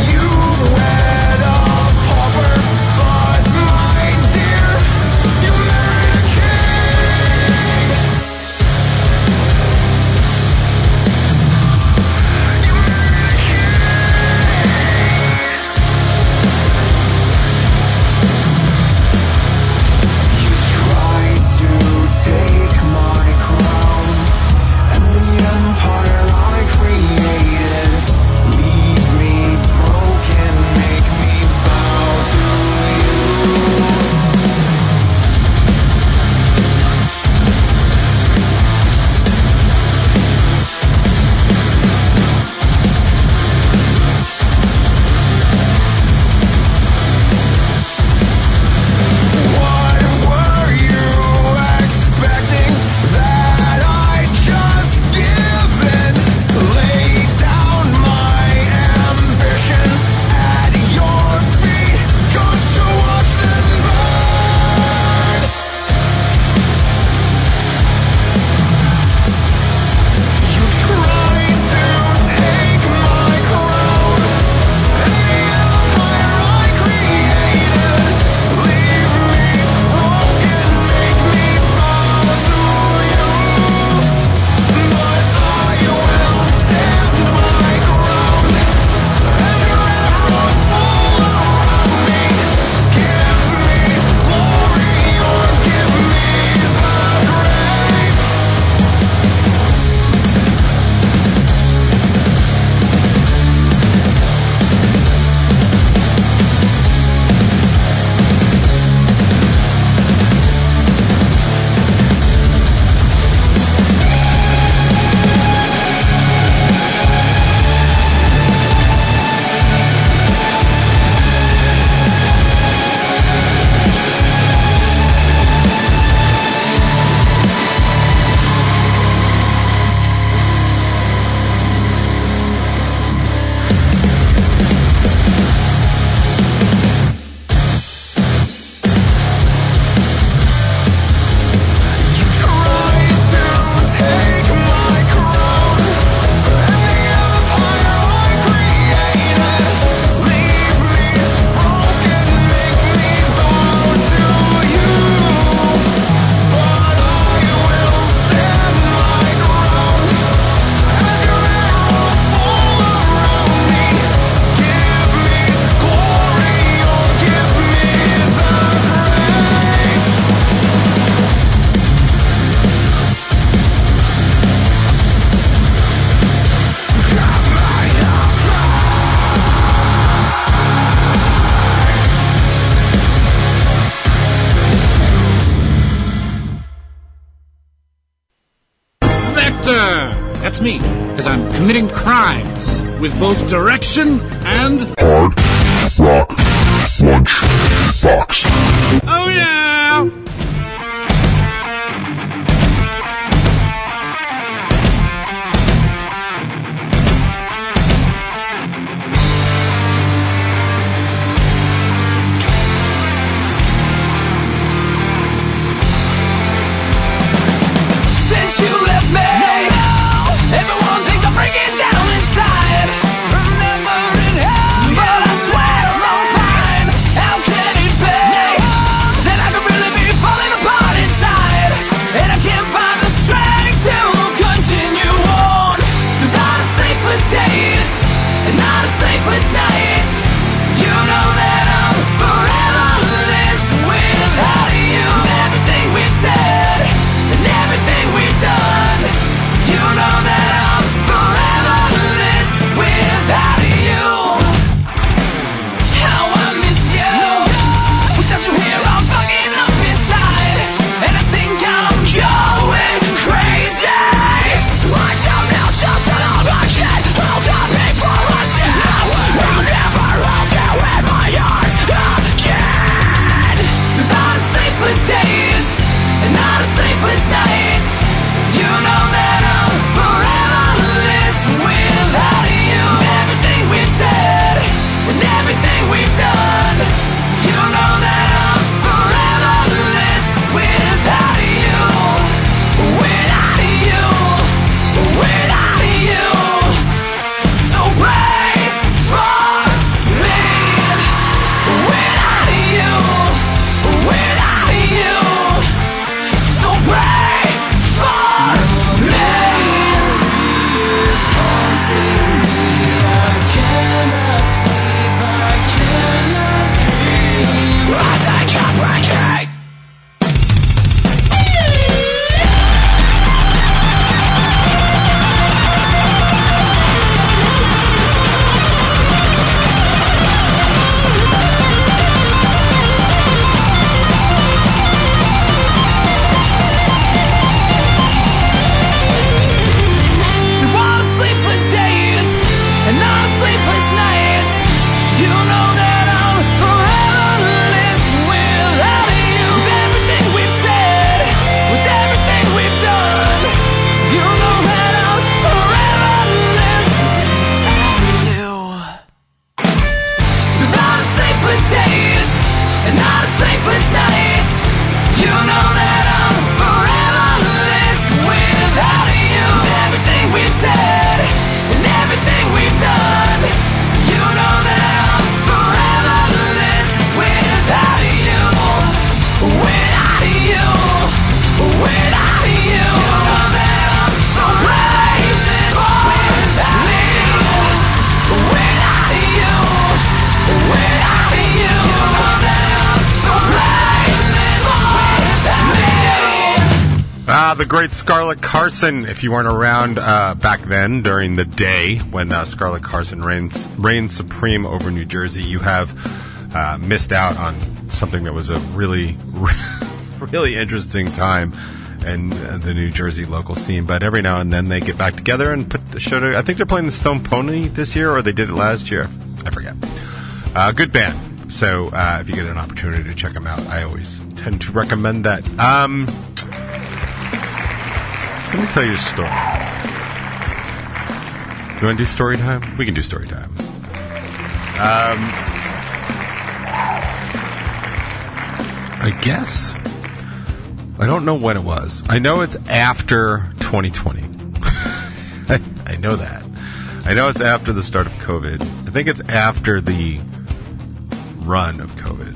Doctor! That's me, as I'm committing crimes with both direction and... Hard Rock Lunch Box. Oh, yeah! Since you left me, everyone thinks I'm breaking down inside. Remembering how, but I swear I'm fine. How can it be that I could really be falling apart inside? And I can't find the strength to continue on. Not a sleepless days, and not a sleepless nights. You know that I'm forever less without you. Everything we've said, and everything we've done. You know that I'm forever less without you. How I miss you. Without you here I'm fucking up inside. And I think I'm going crazy. Watch out now, just another kid. Hold on before us now. I'll never hold you in my arms again. Not a sleepless days, and not a sleepless nights. You know that I'm forever less without you. Everything we've said, and everything we've done. You know that I'm forever less without you. Without you, without you. So pray for me. Without you, without you. So pray for me. Is haunting me. I cannot sleep. I cannot dream. I think I'm breaking. There was sleepless days and not sleepless nights. You know that I'm forever less without you. With everything we've said, with everything we've done. You know that I'm forever less without you. Not a sleepless days and not a sleepless nights. You know that I'm forever less without you. Everything we've said and everything we've done. You know that I'm forever less without you. Without you, without you. You know that I'm so brave without you. Without you, without you. You know that I'm so brave without you. Ah, the great Scarlett Carson. If you weren't around uh, back then during the day when uh, Scarlett Carson reigns, reigned supreme over New Jersey, you have uh, missed out on something that was a really, really interesting time in uh, the New Jersey local scene. But every now and then they get back together and put the show together. I think they're playing the Stone Pony this year, or they did it last year. I forget. Uh, good band. So uh, if you get an opportunity to check them out, I always tend to recommend that. Um... Let me tell you a story. You want to do story time? We can do story time. Um, I guess. I don't know when it was. I know it's after twenty twenty. I, I know that. I know it's after the start of COVID. I think it's after the run of COVID.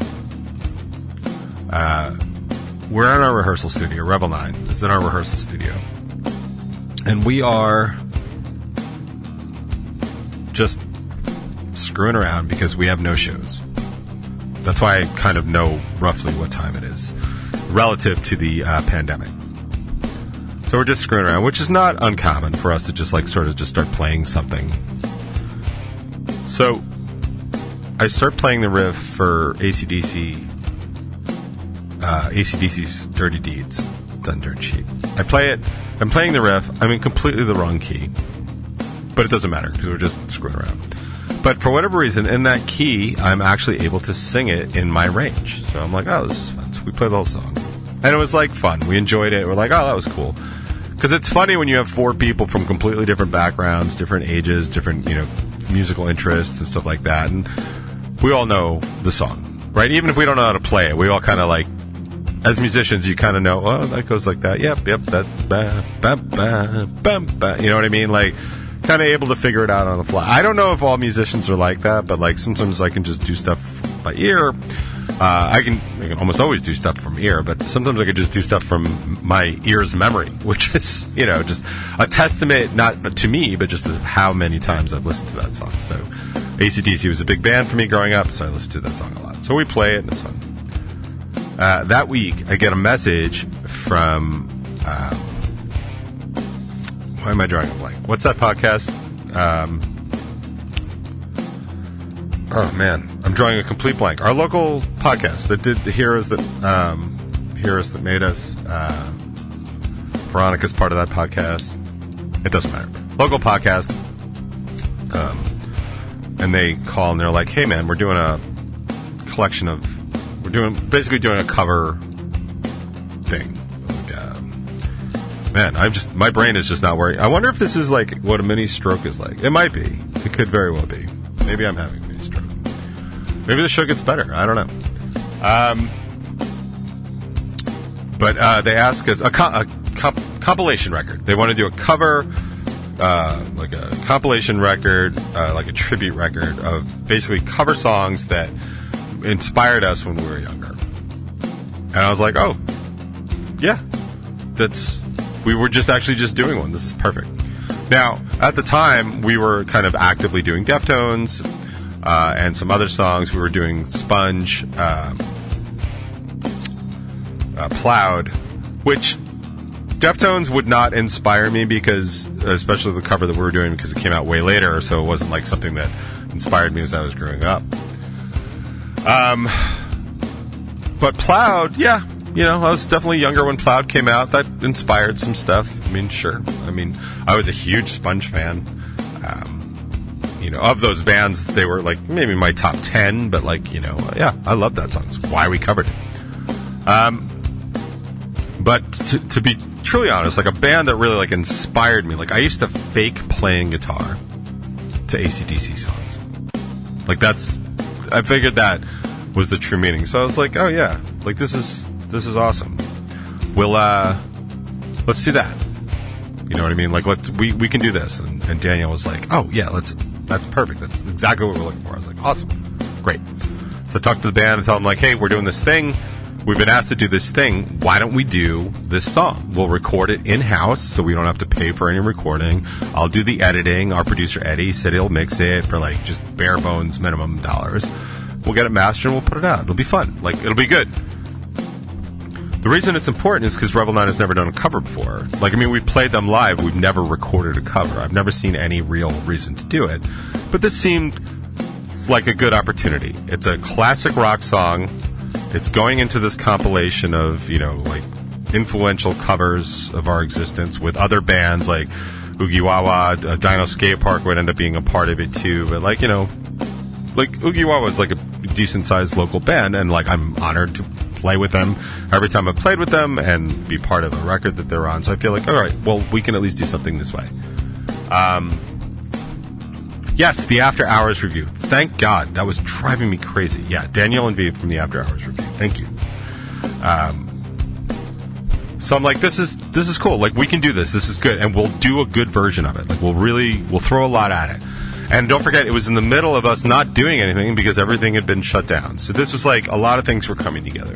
Uh, we're in our rehearsal studio. Rebel nine is in our rehearsal studio. And we are just screwing around because we have no shows. That's why I kind of know roughly what time it is relative to the uh, pandemic. So we're just screwing around, which is not uncommon for us to just like sort of just start playing something. So I start playing the riff for A C/D C, uh, A C/D C's Dirty Deeds, done dirt cheap. I play it. I'm playing the riff. I'm in completely the wrong key, but it doesn't matter because we're just screwing around. But for whatever reason, in that key, I'm actually able to sing it in my range. So I'm like, oh, this is fun. So we played the whole song. And it was, like, fun. We enjoyed it. We're like, oh, that was cool. Because it's funny when you have four people from completely different backgrounds, different ages, different, you know, musical interests and stuff like that. And we all know the song, right? Even if we don't know how to play it, we all kind of, like, as musicians, you kind of know, oh, that goes like that. Yep, yep, that, ba, ba, ba, ba, ba. You know what I mean? Like, kind of able to figure it out on the fly. I don't know if all musicians are like that, but like sometimes I can just do stuff by ear. Uh, I can I can almost always do stuff from ear, but sometimes I can just do stuff from my ear's memory, which is, you know, just a testament, not to me, but just to how many times I've listened to that song. So A C D C was a big band for me growing up, so I listened to that song a lot. So we play it, and it's fun. Uh, that week, I get a message from... Uh, Why am I drawing a blank? What's that podcast? Um, oh man, I'm drawing a complete blank. Our local podcast that did the heroes that um, heroes that made us. Uh, Veronica's part of that podcast. It doesn't matter. Local podcast. Um, and they call and they're like, "Hey man, we're doing a collection of we're doing basically doing a cover thing." Man, I'm just my brain is just not working. I wonder if this is like what a mini stroke is like. It might be. It could very well be. Maybe I'm having a mini stroke. Maybe the show gets better. I don't know. Um, but uh, they ask us a, co- a comp- compilation record. They want to do a cover, uh, like a compilation record, uh, like a tribute record of basically cover songs that inspired us when we were younger. And I was like, oh, yeah, that's. We were just actually just doing one. This is perfect. Now, at the time, we were kind of actively doing Deftones uh, and some other songs. We were doing Sponge, uh, uh, Plowed, which Deftones would not inspire me because, especially the cover that we were doing, because it came out way later, so it wasn't like something that inspired me as I was growing up. Um, but Plowed, yeah. You know, I was definitely younger when Plowed came out. That inspired some stuff. I mean, sure. I mean, I was a huge Sponge fan. Um, you know, of those bands, they were like maybe my top ten, but like, you know, yeah, I love that song. It's why we covered it. Um, but to, to be truly honest, like a band that really like inspired me, like I used to fake playing guitar to A C D C songs. Like that's, I figured that was the true meaning. So I was like, oh yeah, like this is, This is awesome. We'll, uh, let's do that. You know what I mean? Like, let's, we, we can do this. And, and Daniel was like, oh, yeah, let's, that's perfect. That's exactly what we're looking for. I was like, awesome. Great. So I talked to the band and tell them, like, hey, we're doing this thing. We've been asked to do this thing. Why don't we do this song? We'll record it in-house so we don't have to pay for any recording. I'll do the editing. Our producer, Eddie, said he'll mix it for, like, just bare bones minimum dollars. We'll get it mastered and we'll put it out. It'll be fun. Like, it'll be good. The reason it's important is because Revel nine has never done a cover before. Like, I mean, we've played them live. We've never recorded a cover. I've never seen any real reason to do it. But this seemed like a good opportunity. It's a classic rock song. It's going into this compilation of, you know, like, influential covers of our existence with other bands like Oogie Wawa. uh, Dino Skate Park would end up being a part of it, too. But, like, you know, like, Oogie Wawa is like a decent-sized local band, and, like, I'm honored to play with them every time I've played with them and be part of a record that they're on. So I feel like, all right, well, we can at least do something this way. Um, yes, the After Hours review. Thank God. That was driving me crazy. Yeah, Danielle and V from the After Hours review. Thank you. Um, so I'm like, this is this is cool. Like, we can do this. This is good. And we'll do a good version of it. Like, we'll really, we'll throw a lot at it. And don't forget, it was in the middle of us not doing anything because everything had been shut down. So this was like a lot of things were coming together.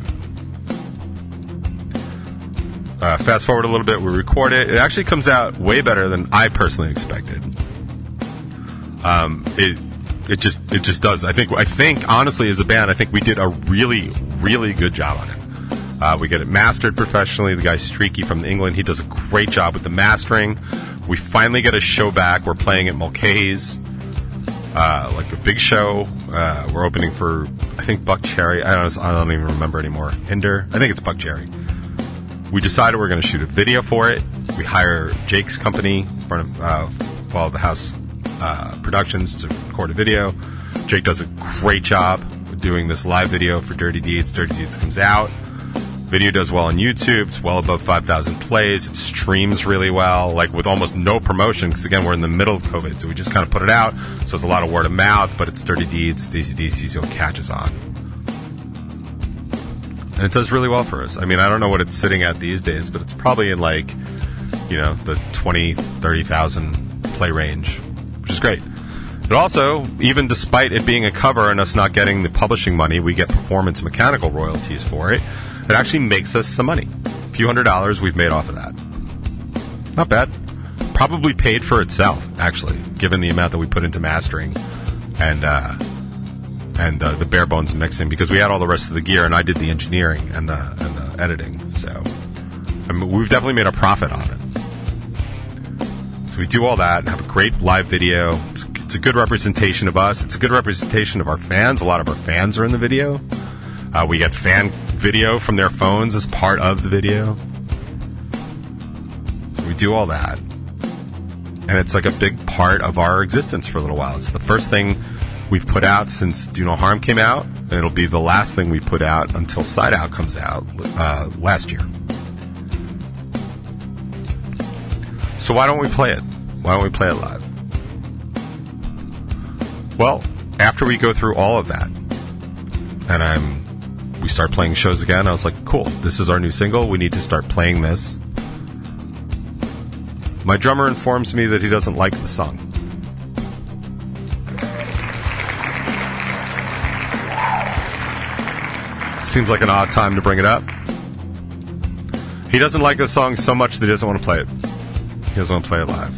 Uh, fast forward a little bit, we record it. It actually comes out way better than I personally expected. Um, it it just it just does. I think I think honestly, as a band, I think we did a really really good job on it. Uh, we get it mastered professionally. The guy Streaky from England, he does a great job with the mastering. We finally get a show back. We're playing at Mulcahy's. Uh, like a big show. Uh, we're opening for, I think, Buck Cherry. I don't, I don't even remember anymore. Hinder. I think it's Buck Cherry. we decided we're going to shoot a video for it. We hire Jake's company, front of, uh, Fall of the House uh, Productions, to record a video. Jake does a great job doing this live video for Dirty Deeds. Dirty Deeds comes out. Video does well on YouTube. It's well above five thousand plays. It streams really well, like with almost no promotion, because again, we're in the middle of COVID, so we just kind of put it out. So it's a lot of word of mouth, but it's Dirty Deeds. D C D C catches on. And it does really well for us. I mean, I don't know what it's sitting at these days, but it's probably in like, you know, the twenty, thirty thousand play range, which is great. But also, even despite it being a cover and us not getting the publishing money, we get performance mechanical royalties for it. It actually makes us some money. A few hundred dollars we've made off of that. Not bad. Probably paid for itself, actually, given the amount that we put into mastering and uh, and uh, the bare bones mixing, because we had all the rest of the gear and I did the engineering and the and the editing. So I mean, we've definitely made a profit on it. So we do all that and have a great live video. It's, it's a good representation of us. It's a good representation of our fans. A lot of our fans are in the video. Uh, we get fan video from their phones as part of the video. So we do all that. And it's like a big part of our existence for a little while. It's the first thing we've put out since Do No Harm came out. And it'll be the last thing we put out until Side Out comes out uh, last year. So why don't we play it? Why don't we play it live? Well, after we go through all of that, and I'm we start playing shows again, I was like, cool, this is our new single. We need to start playing this. My drummer informs me that he doesn't like the song. Seems like an odd time to bring it up. He doesn't like the song so much that he doesn't want to play it. He doesn't want to play it live.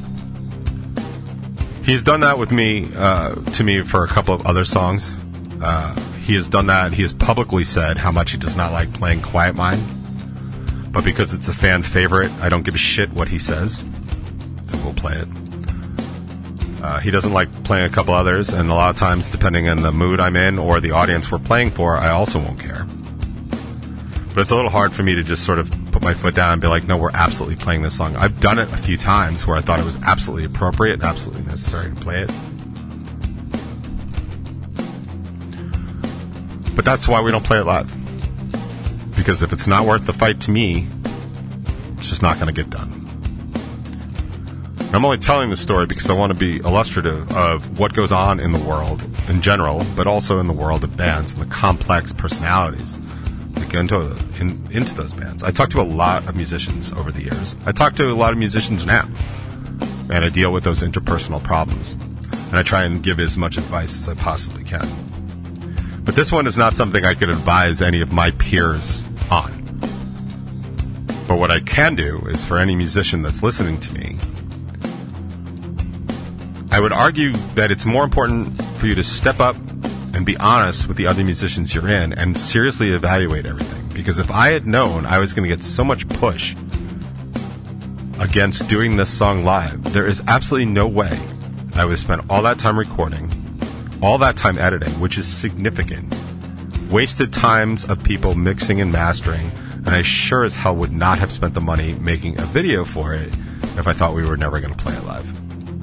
He's done that with me, uh, to me, for a couple of other songs. Uh, he has done that. He has publicly said how much he does not like playing Quiet Mind. But because it's a fan favorite, I don't give a shit what he says. So we'll play it. Uh, he doesn't like playing a couple others, and a lot of times, depending on the mood I'm in or the audience we're playing for, I also won't care. But it's a little hard for me to just sort of put my foot down and be like, no, we're absolutely playing this song. I've done it a few times where I thought it was absolutely appropriate and absolutely necessary to play it. But that's why we don't play it live. Because if it's not worth the fight to me, it's just not going to get done. I'm only telling this story because I want to be illustrative of what goes on in the world in general, but also in the world of bands and the complex personalities that go into, in, into those bands. I talk to a lot of musicians over the years. I talk to a lot of musicians now, and I deal with those interpersonal problems. And I try and give as much advice as I possibly can. But this one is not something I could advise any of my peers on. But what I can do is, for any musician that's listening to me, I would argue that it's more important for you to step up and be honest with the other musicians you're in and seriously evaluate everything. Because if I had known I was going to get so much push against doing this song live, there is absolutely no way I would have spent all that time recording, all that time editing, which is significant, wasted times of people mixing and mastering, and I sure as hell would not have spent the money making a video for it if I thought we were never going to play it live.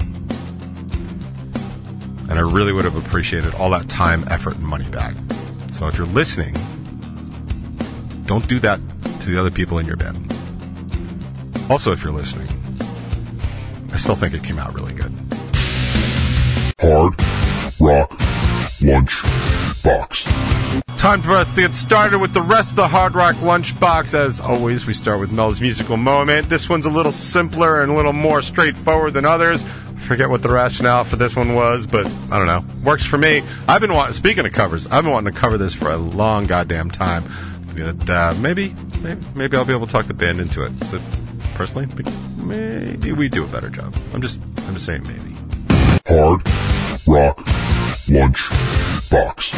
And I really would have appreciated all that time, effort, and money back. So if you're listening, don't do that to the other people in your band. Also, if you're listening, I still think it came out really good. Hard Rock Lunch Box. Time for us to get started with the rest of the Hard Rock Lunchbox. As always, we start with Mel's musical moment. This one's a little simpler and a little more straightforward than others. Forget what the rationale for this one was, but I don't know. Works for me. I've been wanting, speaking of covers, I've been wanting to cover this for a long goddamn time. But, uh, maybe, maybe, maybe I'll be able to talk the band into it. So, personally, maybe we do a better job. I'm just, I'm just saying maybe. Hard Rock Lunch Box.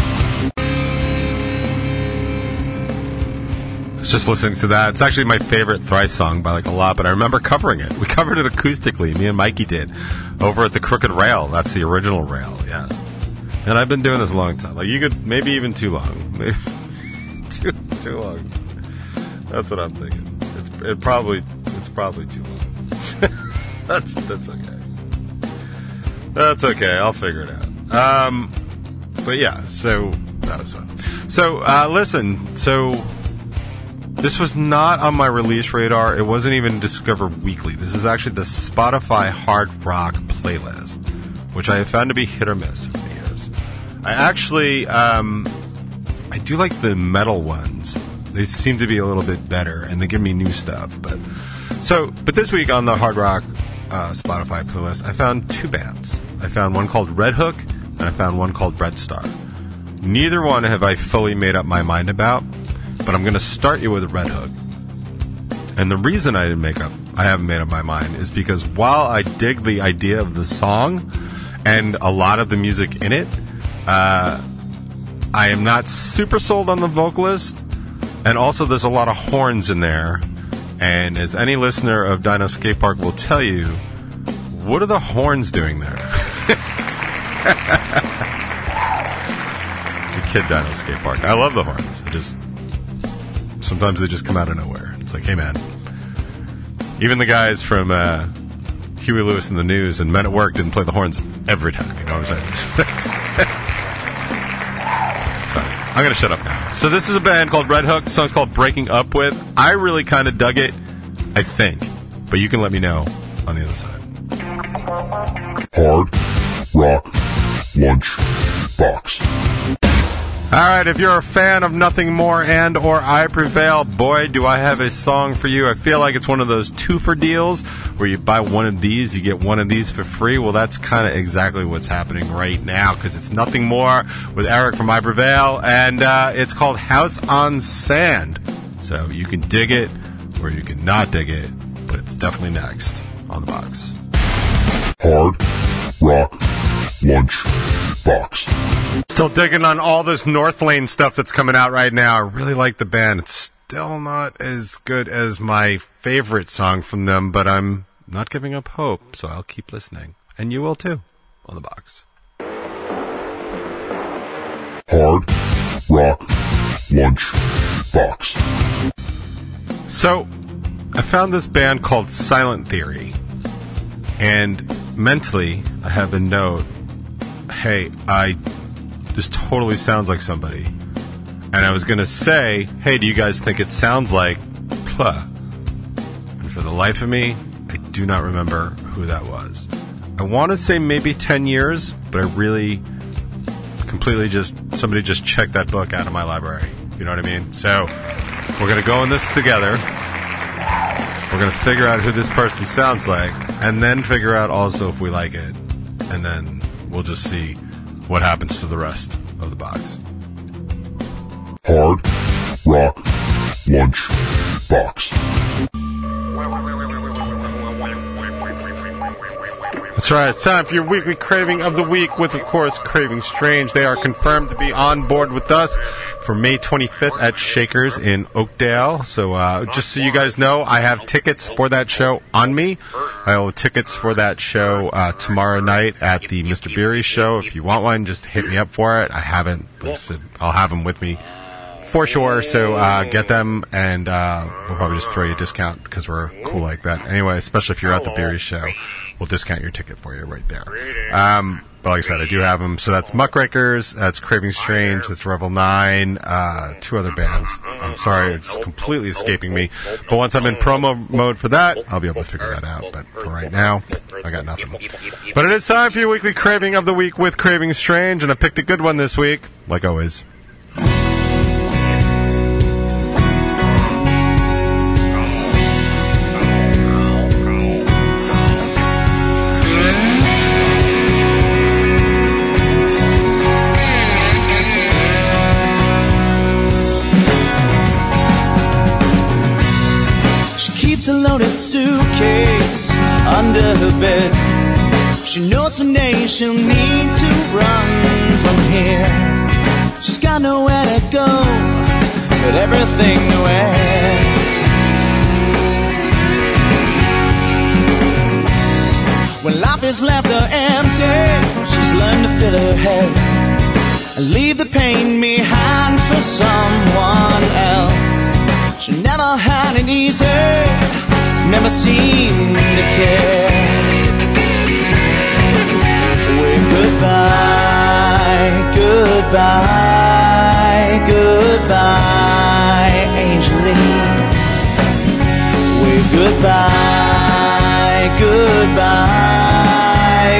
I was just listening to that. It's actually my favorite Thrice song by like a lot, but I remember covering it. We covered it acoustically. Me and Mikey did over at the Crooked Rail. That's the original Rail, yeah. And I've been doing this a long time. Like you could maybe even too long, maybe too too long. That's what I'm thinking. it probably it's probably too long. that's that's okay. That's okay. I'll figure it out. Um, but yeah, so that was fun. So uh, listen, so this was not on my release radar. It wasn't even Discover Weekly. This is actually the Spotify Hard Rock playlist, which I have found to be hit or miss over the years. I actually, um, I do like the metal ones. They seem to be a little bit better, and they give me new stuff. But so, but this week on the Hard Rock uh, Spotify playlist, I found two bands. I found one called Red Hook, and I found one called Red Star. Neither one have I fully made up my mind about, but I'm going to start you with Red Hook. And the reason I didn't make up, I haven't made up my mind, is because while I dig the idea of the song and a lot of the music in it, uh, I am not super sold on the vocalist, and also there's a lot of horns in there. And as any listener of Dino Skate Park will tell you, what are the horns doing there? The kid Dino Skate Park. I love the horns. They just sometimes they just come out of nowhere. It's like, hey man. Even the guys from uh, Huey Lewis and the News and Men at Work didn't play the horns every time. You know what I'm saying? Sorry, I'm gonna shut up now. So this is a band called Red Hook. The song's called Breaking Up With. I really kind of dug it, I think, but you can let me know on the other side. Hard Rock Lunch Box. Alright, if you're a fan of Nothing More and or I Prevail, boy, do I have a song for you. I feel like it's one of those two-for deals where you buy one of these, you get one of these for free. Well, that's kind of exactly what's happening right now, because it's Nothing More with Eric from I Prevail, and uh, it's called House on Sand. So you can dig it, or you can not dig it, but it's definitely next on the box. Hard Rock Lunch Box. Still digging on all this North Lane stuff that's coming out right now. I really like the band. It's still not as good as my favorite song from them, but I'm not giving up hope, so I'll keep listening. And you will too, on the box. Hard Rock Lunch Box. So, I found this band called Silent Theory, and mentally, I have a note. Hey, I this totally sounds like somebody. And I was going to say, hey, do you guys think it sounds like Plah? And for the life of me, I do not remember who that was. I want to say maybe ten years, but I really completely just, somebody just checked that book out of my library. You know what I mean? So, we're going to go in this together. We're going to figure out who this person sounds like, and then figure out also if we like it. And then we'll just see what happens to the rest of the box. Hard Rock Lunch Box. That's right, it's time for your weekly craving of the week with, of course, Craving Strange. They are confirmed to be on board with us for May twenty-fifth at Shakers in Oakdale. So uh, just so you guys know, I have tickets for that show on me. I will have tickets for that show uh, tomorrow night at the Mister Beery show. If you want one, just hit me up for it. I haven't, like I said, I'll have them with me for sure, so uh, get them, and uh, we'll probably just throw you a discount because we're cool like that. Anyway, especially if you're at the Beery show, we'll discount your ticket for you right there. Um, but like I said, I do have them. So that's Muckrakers, that's Craving Strange, that's Revel nine, uh, two other bands. I'm sorry, it's completely escaping me. But once I'm in promo mode for that, I'll be able to figure that out. But for right now, I got nothing. But it is time for your weekly craving of the week with Craving Strange, and I picked a good one this week, like always. A loaded suitcase under her bed. She knows someday she'll need to run from here. She's got nowhere to go, but everything to wear. When life has left her empty, she's learned to fill her head and leave the pain behind for someone else. She never had it easy, never seemed to care. Well, goodbye, goodbye, goodbye, Angeline. Well, goodbye, goodbye,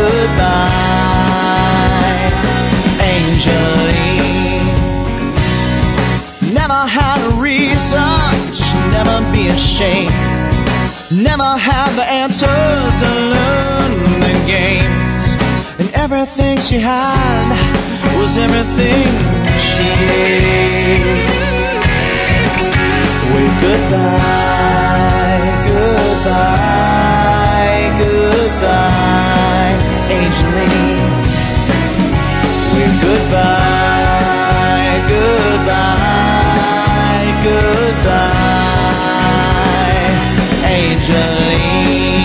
goodbye, Angeline. Never had a reason, she'd never be ashamed. Never had the answers to learn the games. And everything she had was everything she gave. Well, goodbye, goodbye, goodbye, Angeline. Well, goodbye, goodbye, goodbye, Angeline.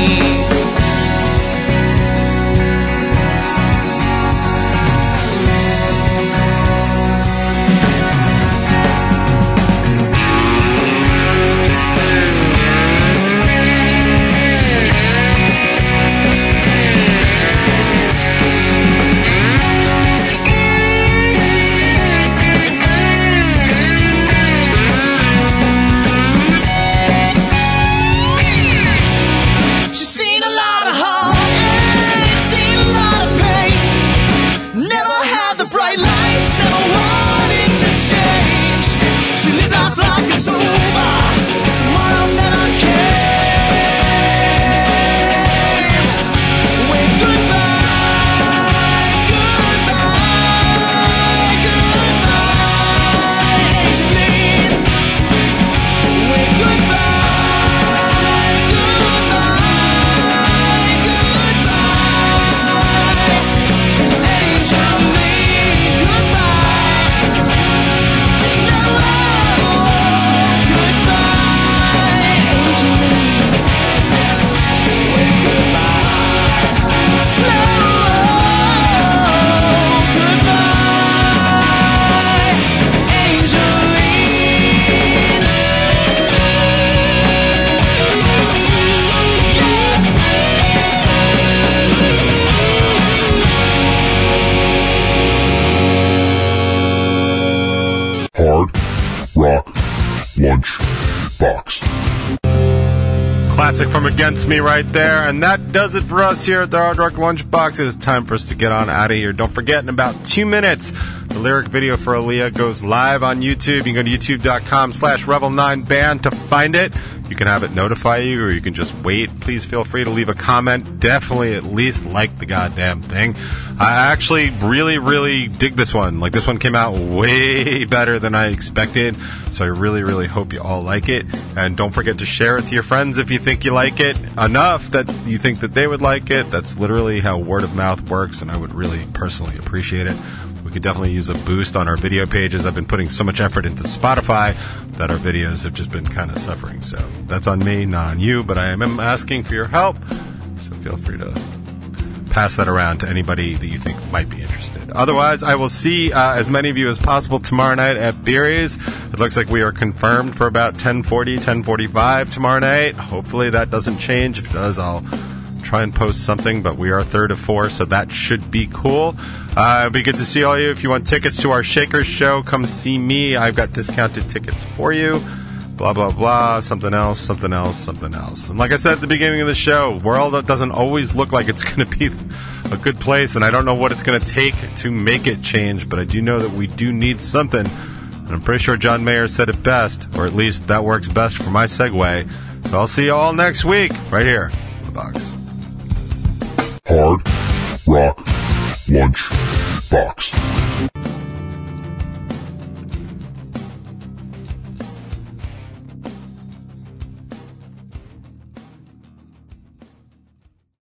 Classic from Against Me right there, and that does it for us here at the Hard Rock Lunchbox. It is time for us to get on out of here. Don't forget, in about two minutes, the lyric video for Aaliyah goes live on YouTube. You can go to youtube.com slash Revel nine Band to find it. You can have it notify you, or you can just wait. Please feel free to leave a comment. Definitely at least like the goddamn thing. I actually really, really dig this one. Like, this one came out way better than I expected, so I really, really hope you all like it. And don't forget to share it to your friends if you think you like it enough that you think that they would like it. That's literally how word of mouth works, and I would really personally appreciate it. We could definitely use a boost on our video pages. I've been putting so much effort into Spotify that our videos have just been kind of suffering. So that's on me, not on you, but I am asking for your help. So feel free to pass that around to anybody that you think might be interested. Otherwise, I will see uh, as many of you as possible tomorrow night at Beery's. It looks like we are confirmed for about ten forty, ten forty-five tomorrow night. Hopefully that doesn't change. If it does, I'll try and post something, but we are third of four, so that should be cool. Uh, it'll be good to see all you. If you want tickets to our Shakers show, come see me. I've got discounted tickets for you. Blah, blah, blah, something else, something else, something else. And like I said at the beginning of the show, world doesn't always look like it's going to be a good place, and I don't know what it's going to take to make it change, but I do know that we do need something. And I'm pretty sure John Mayer said it best, or at least that works best for my segue. So I'll see you all next week, right here in the box. Hard Rock Lunch Box.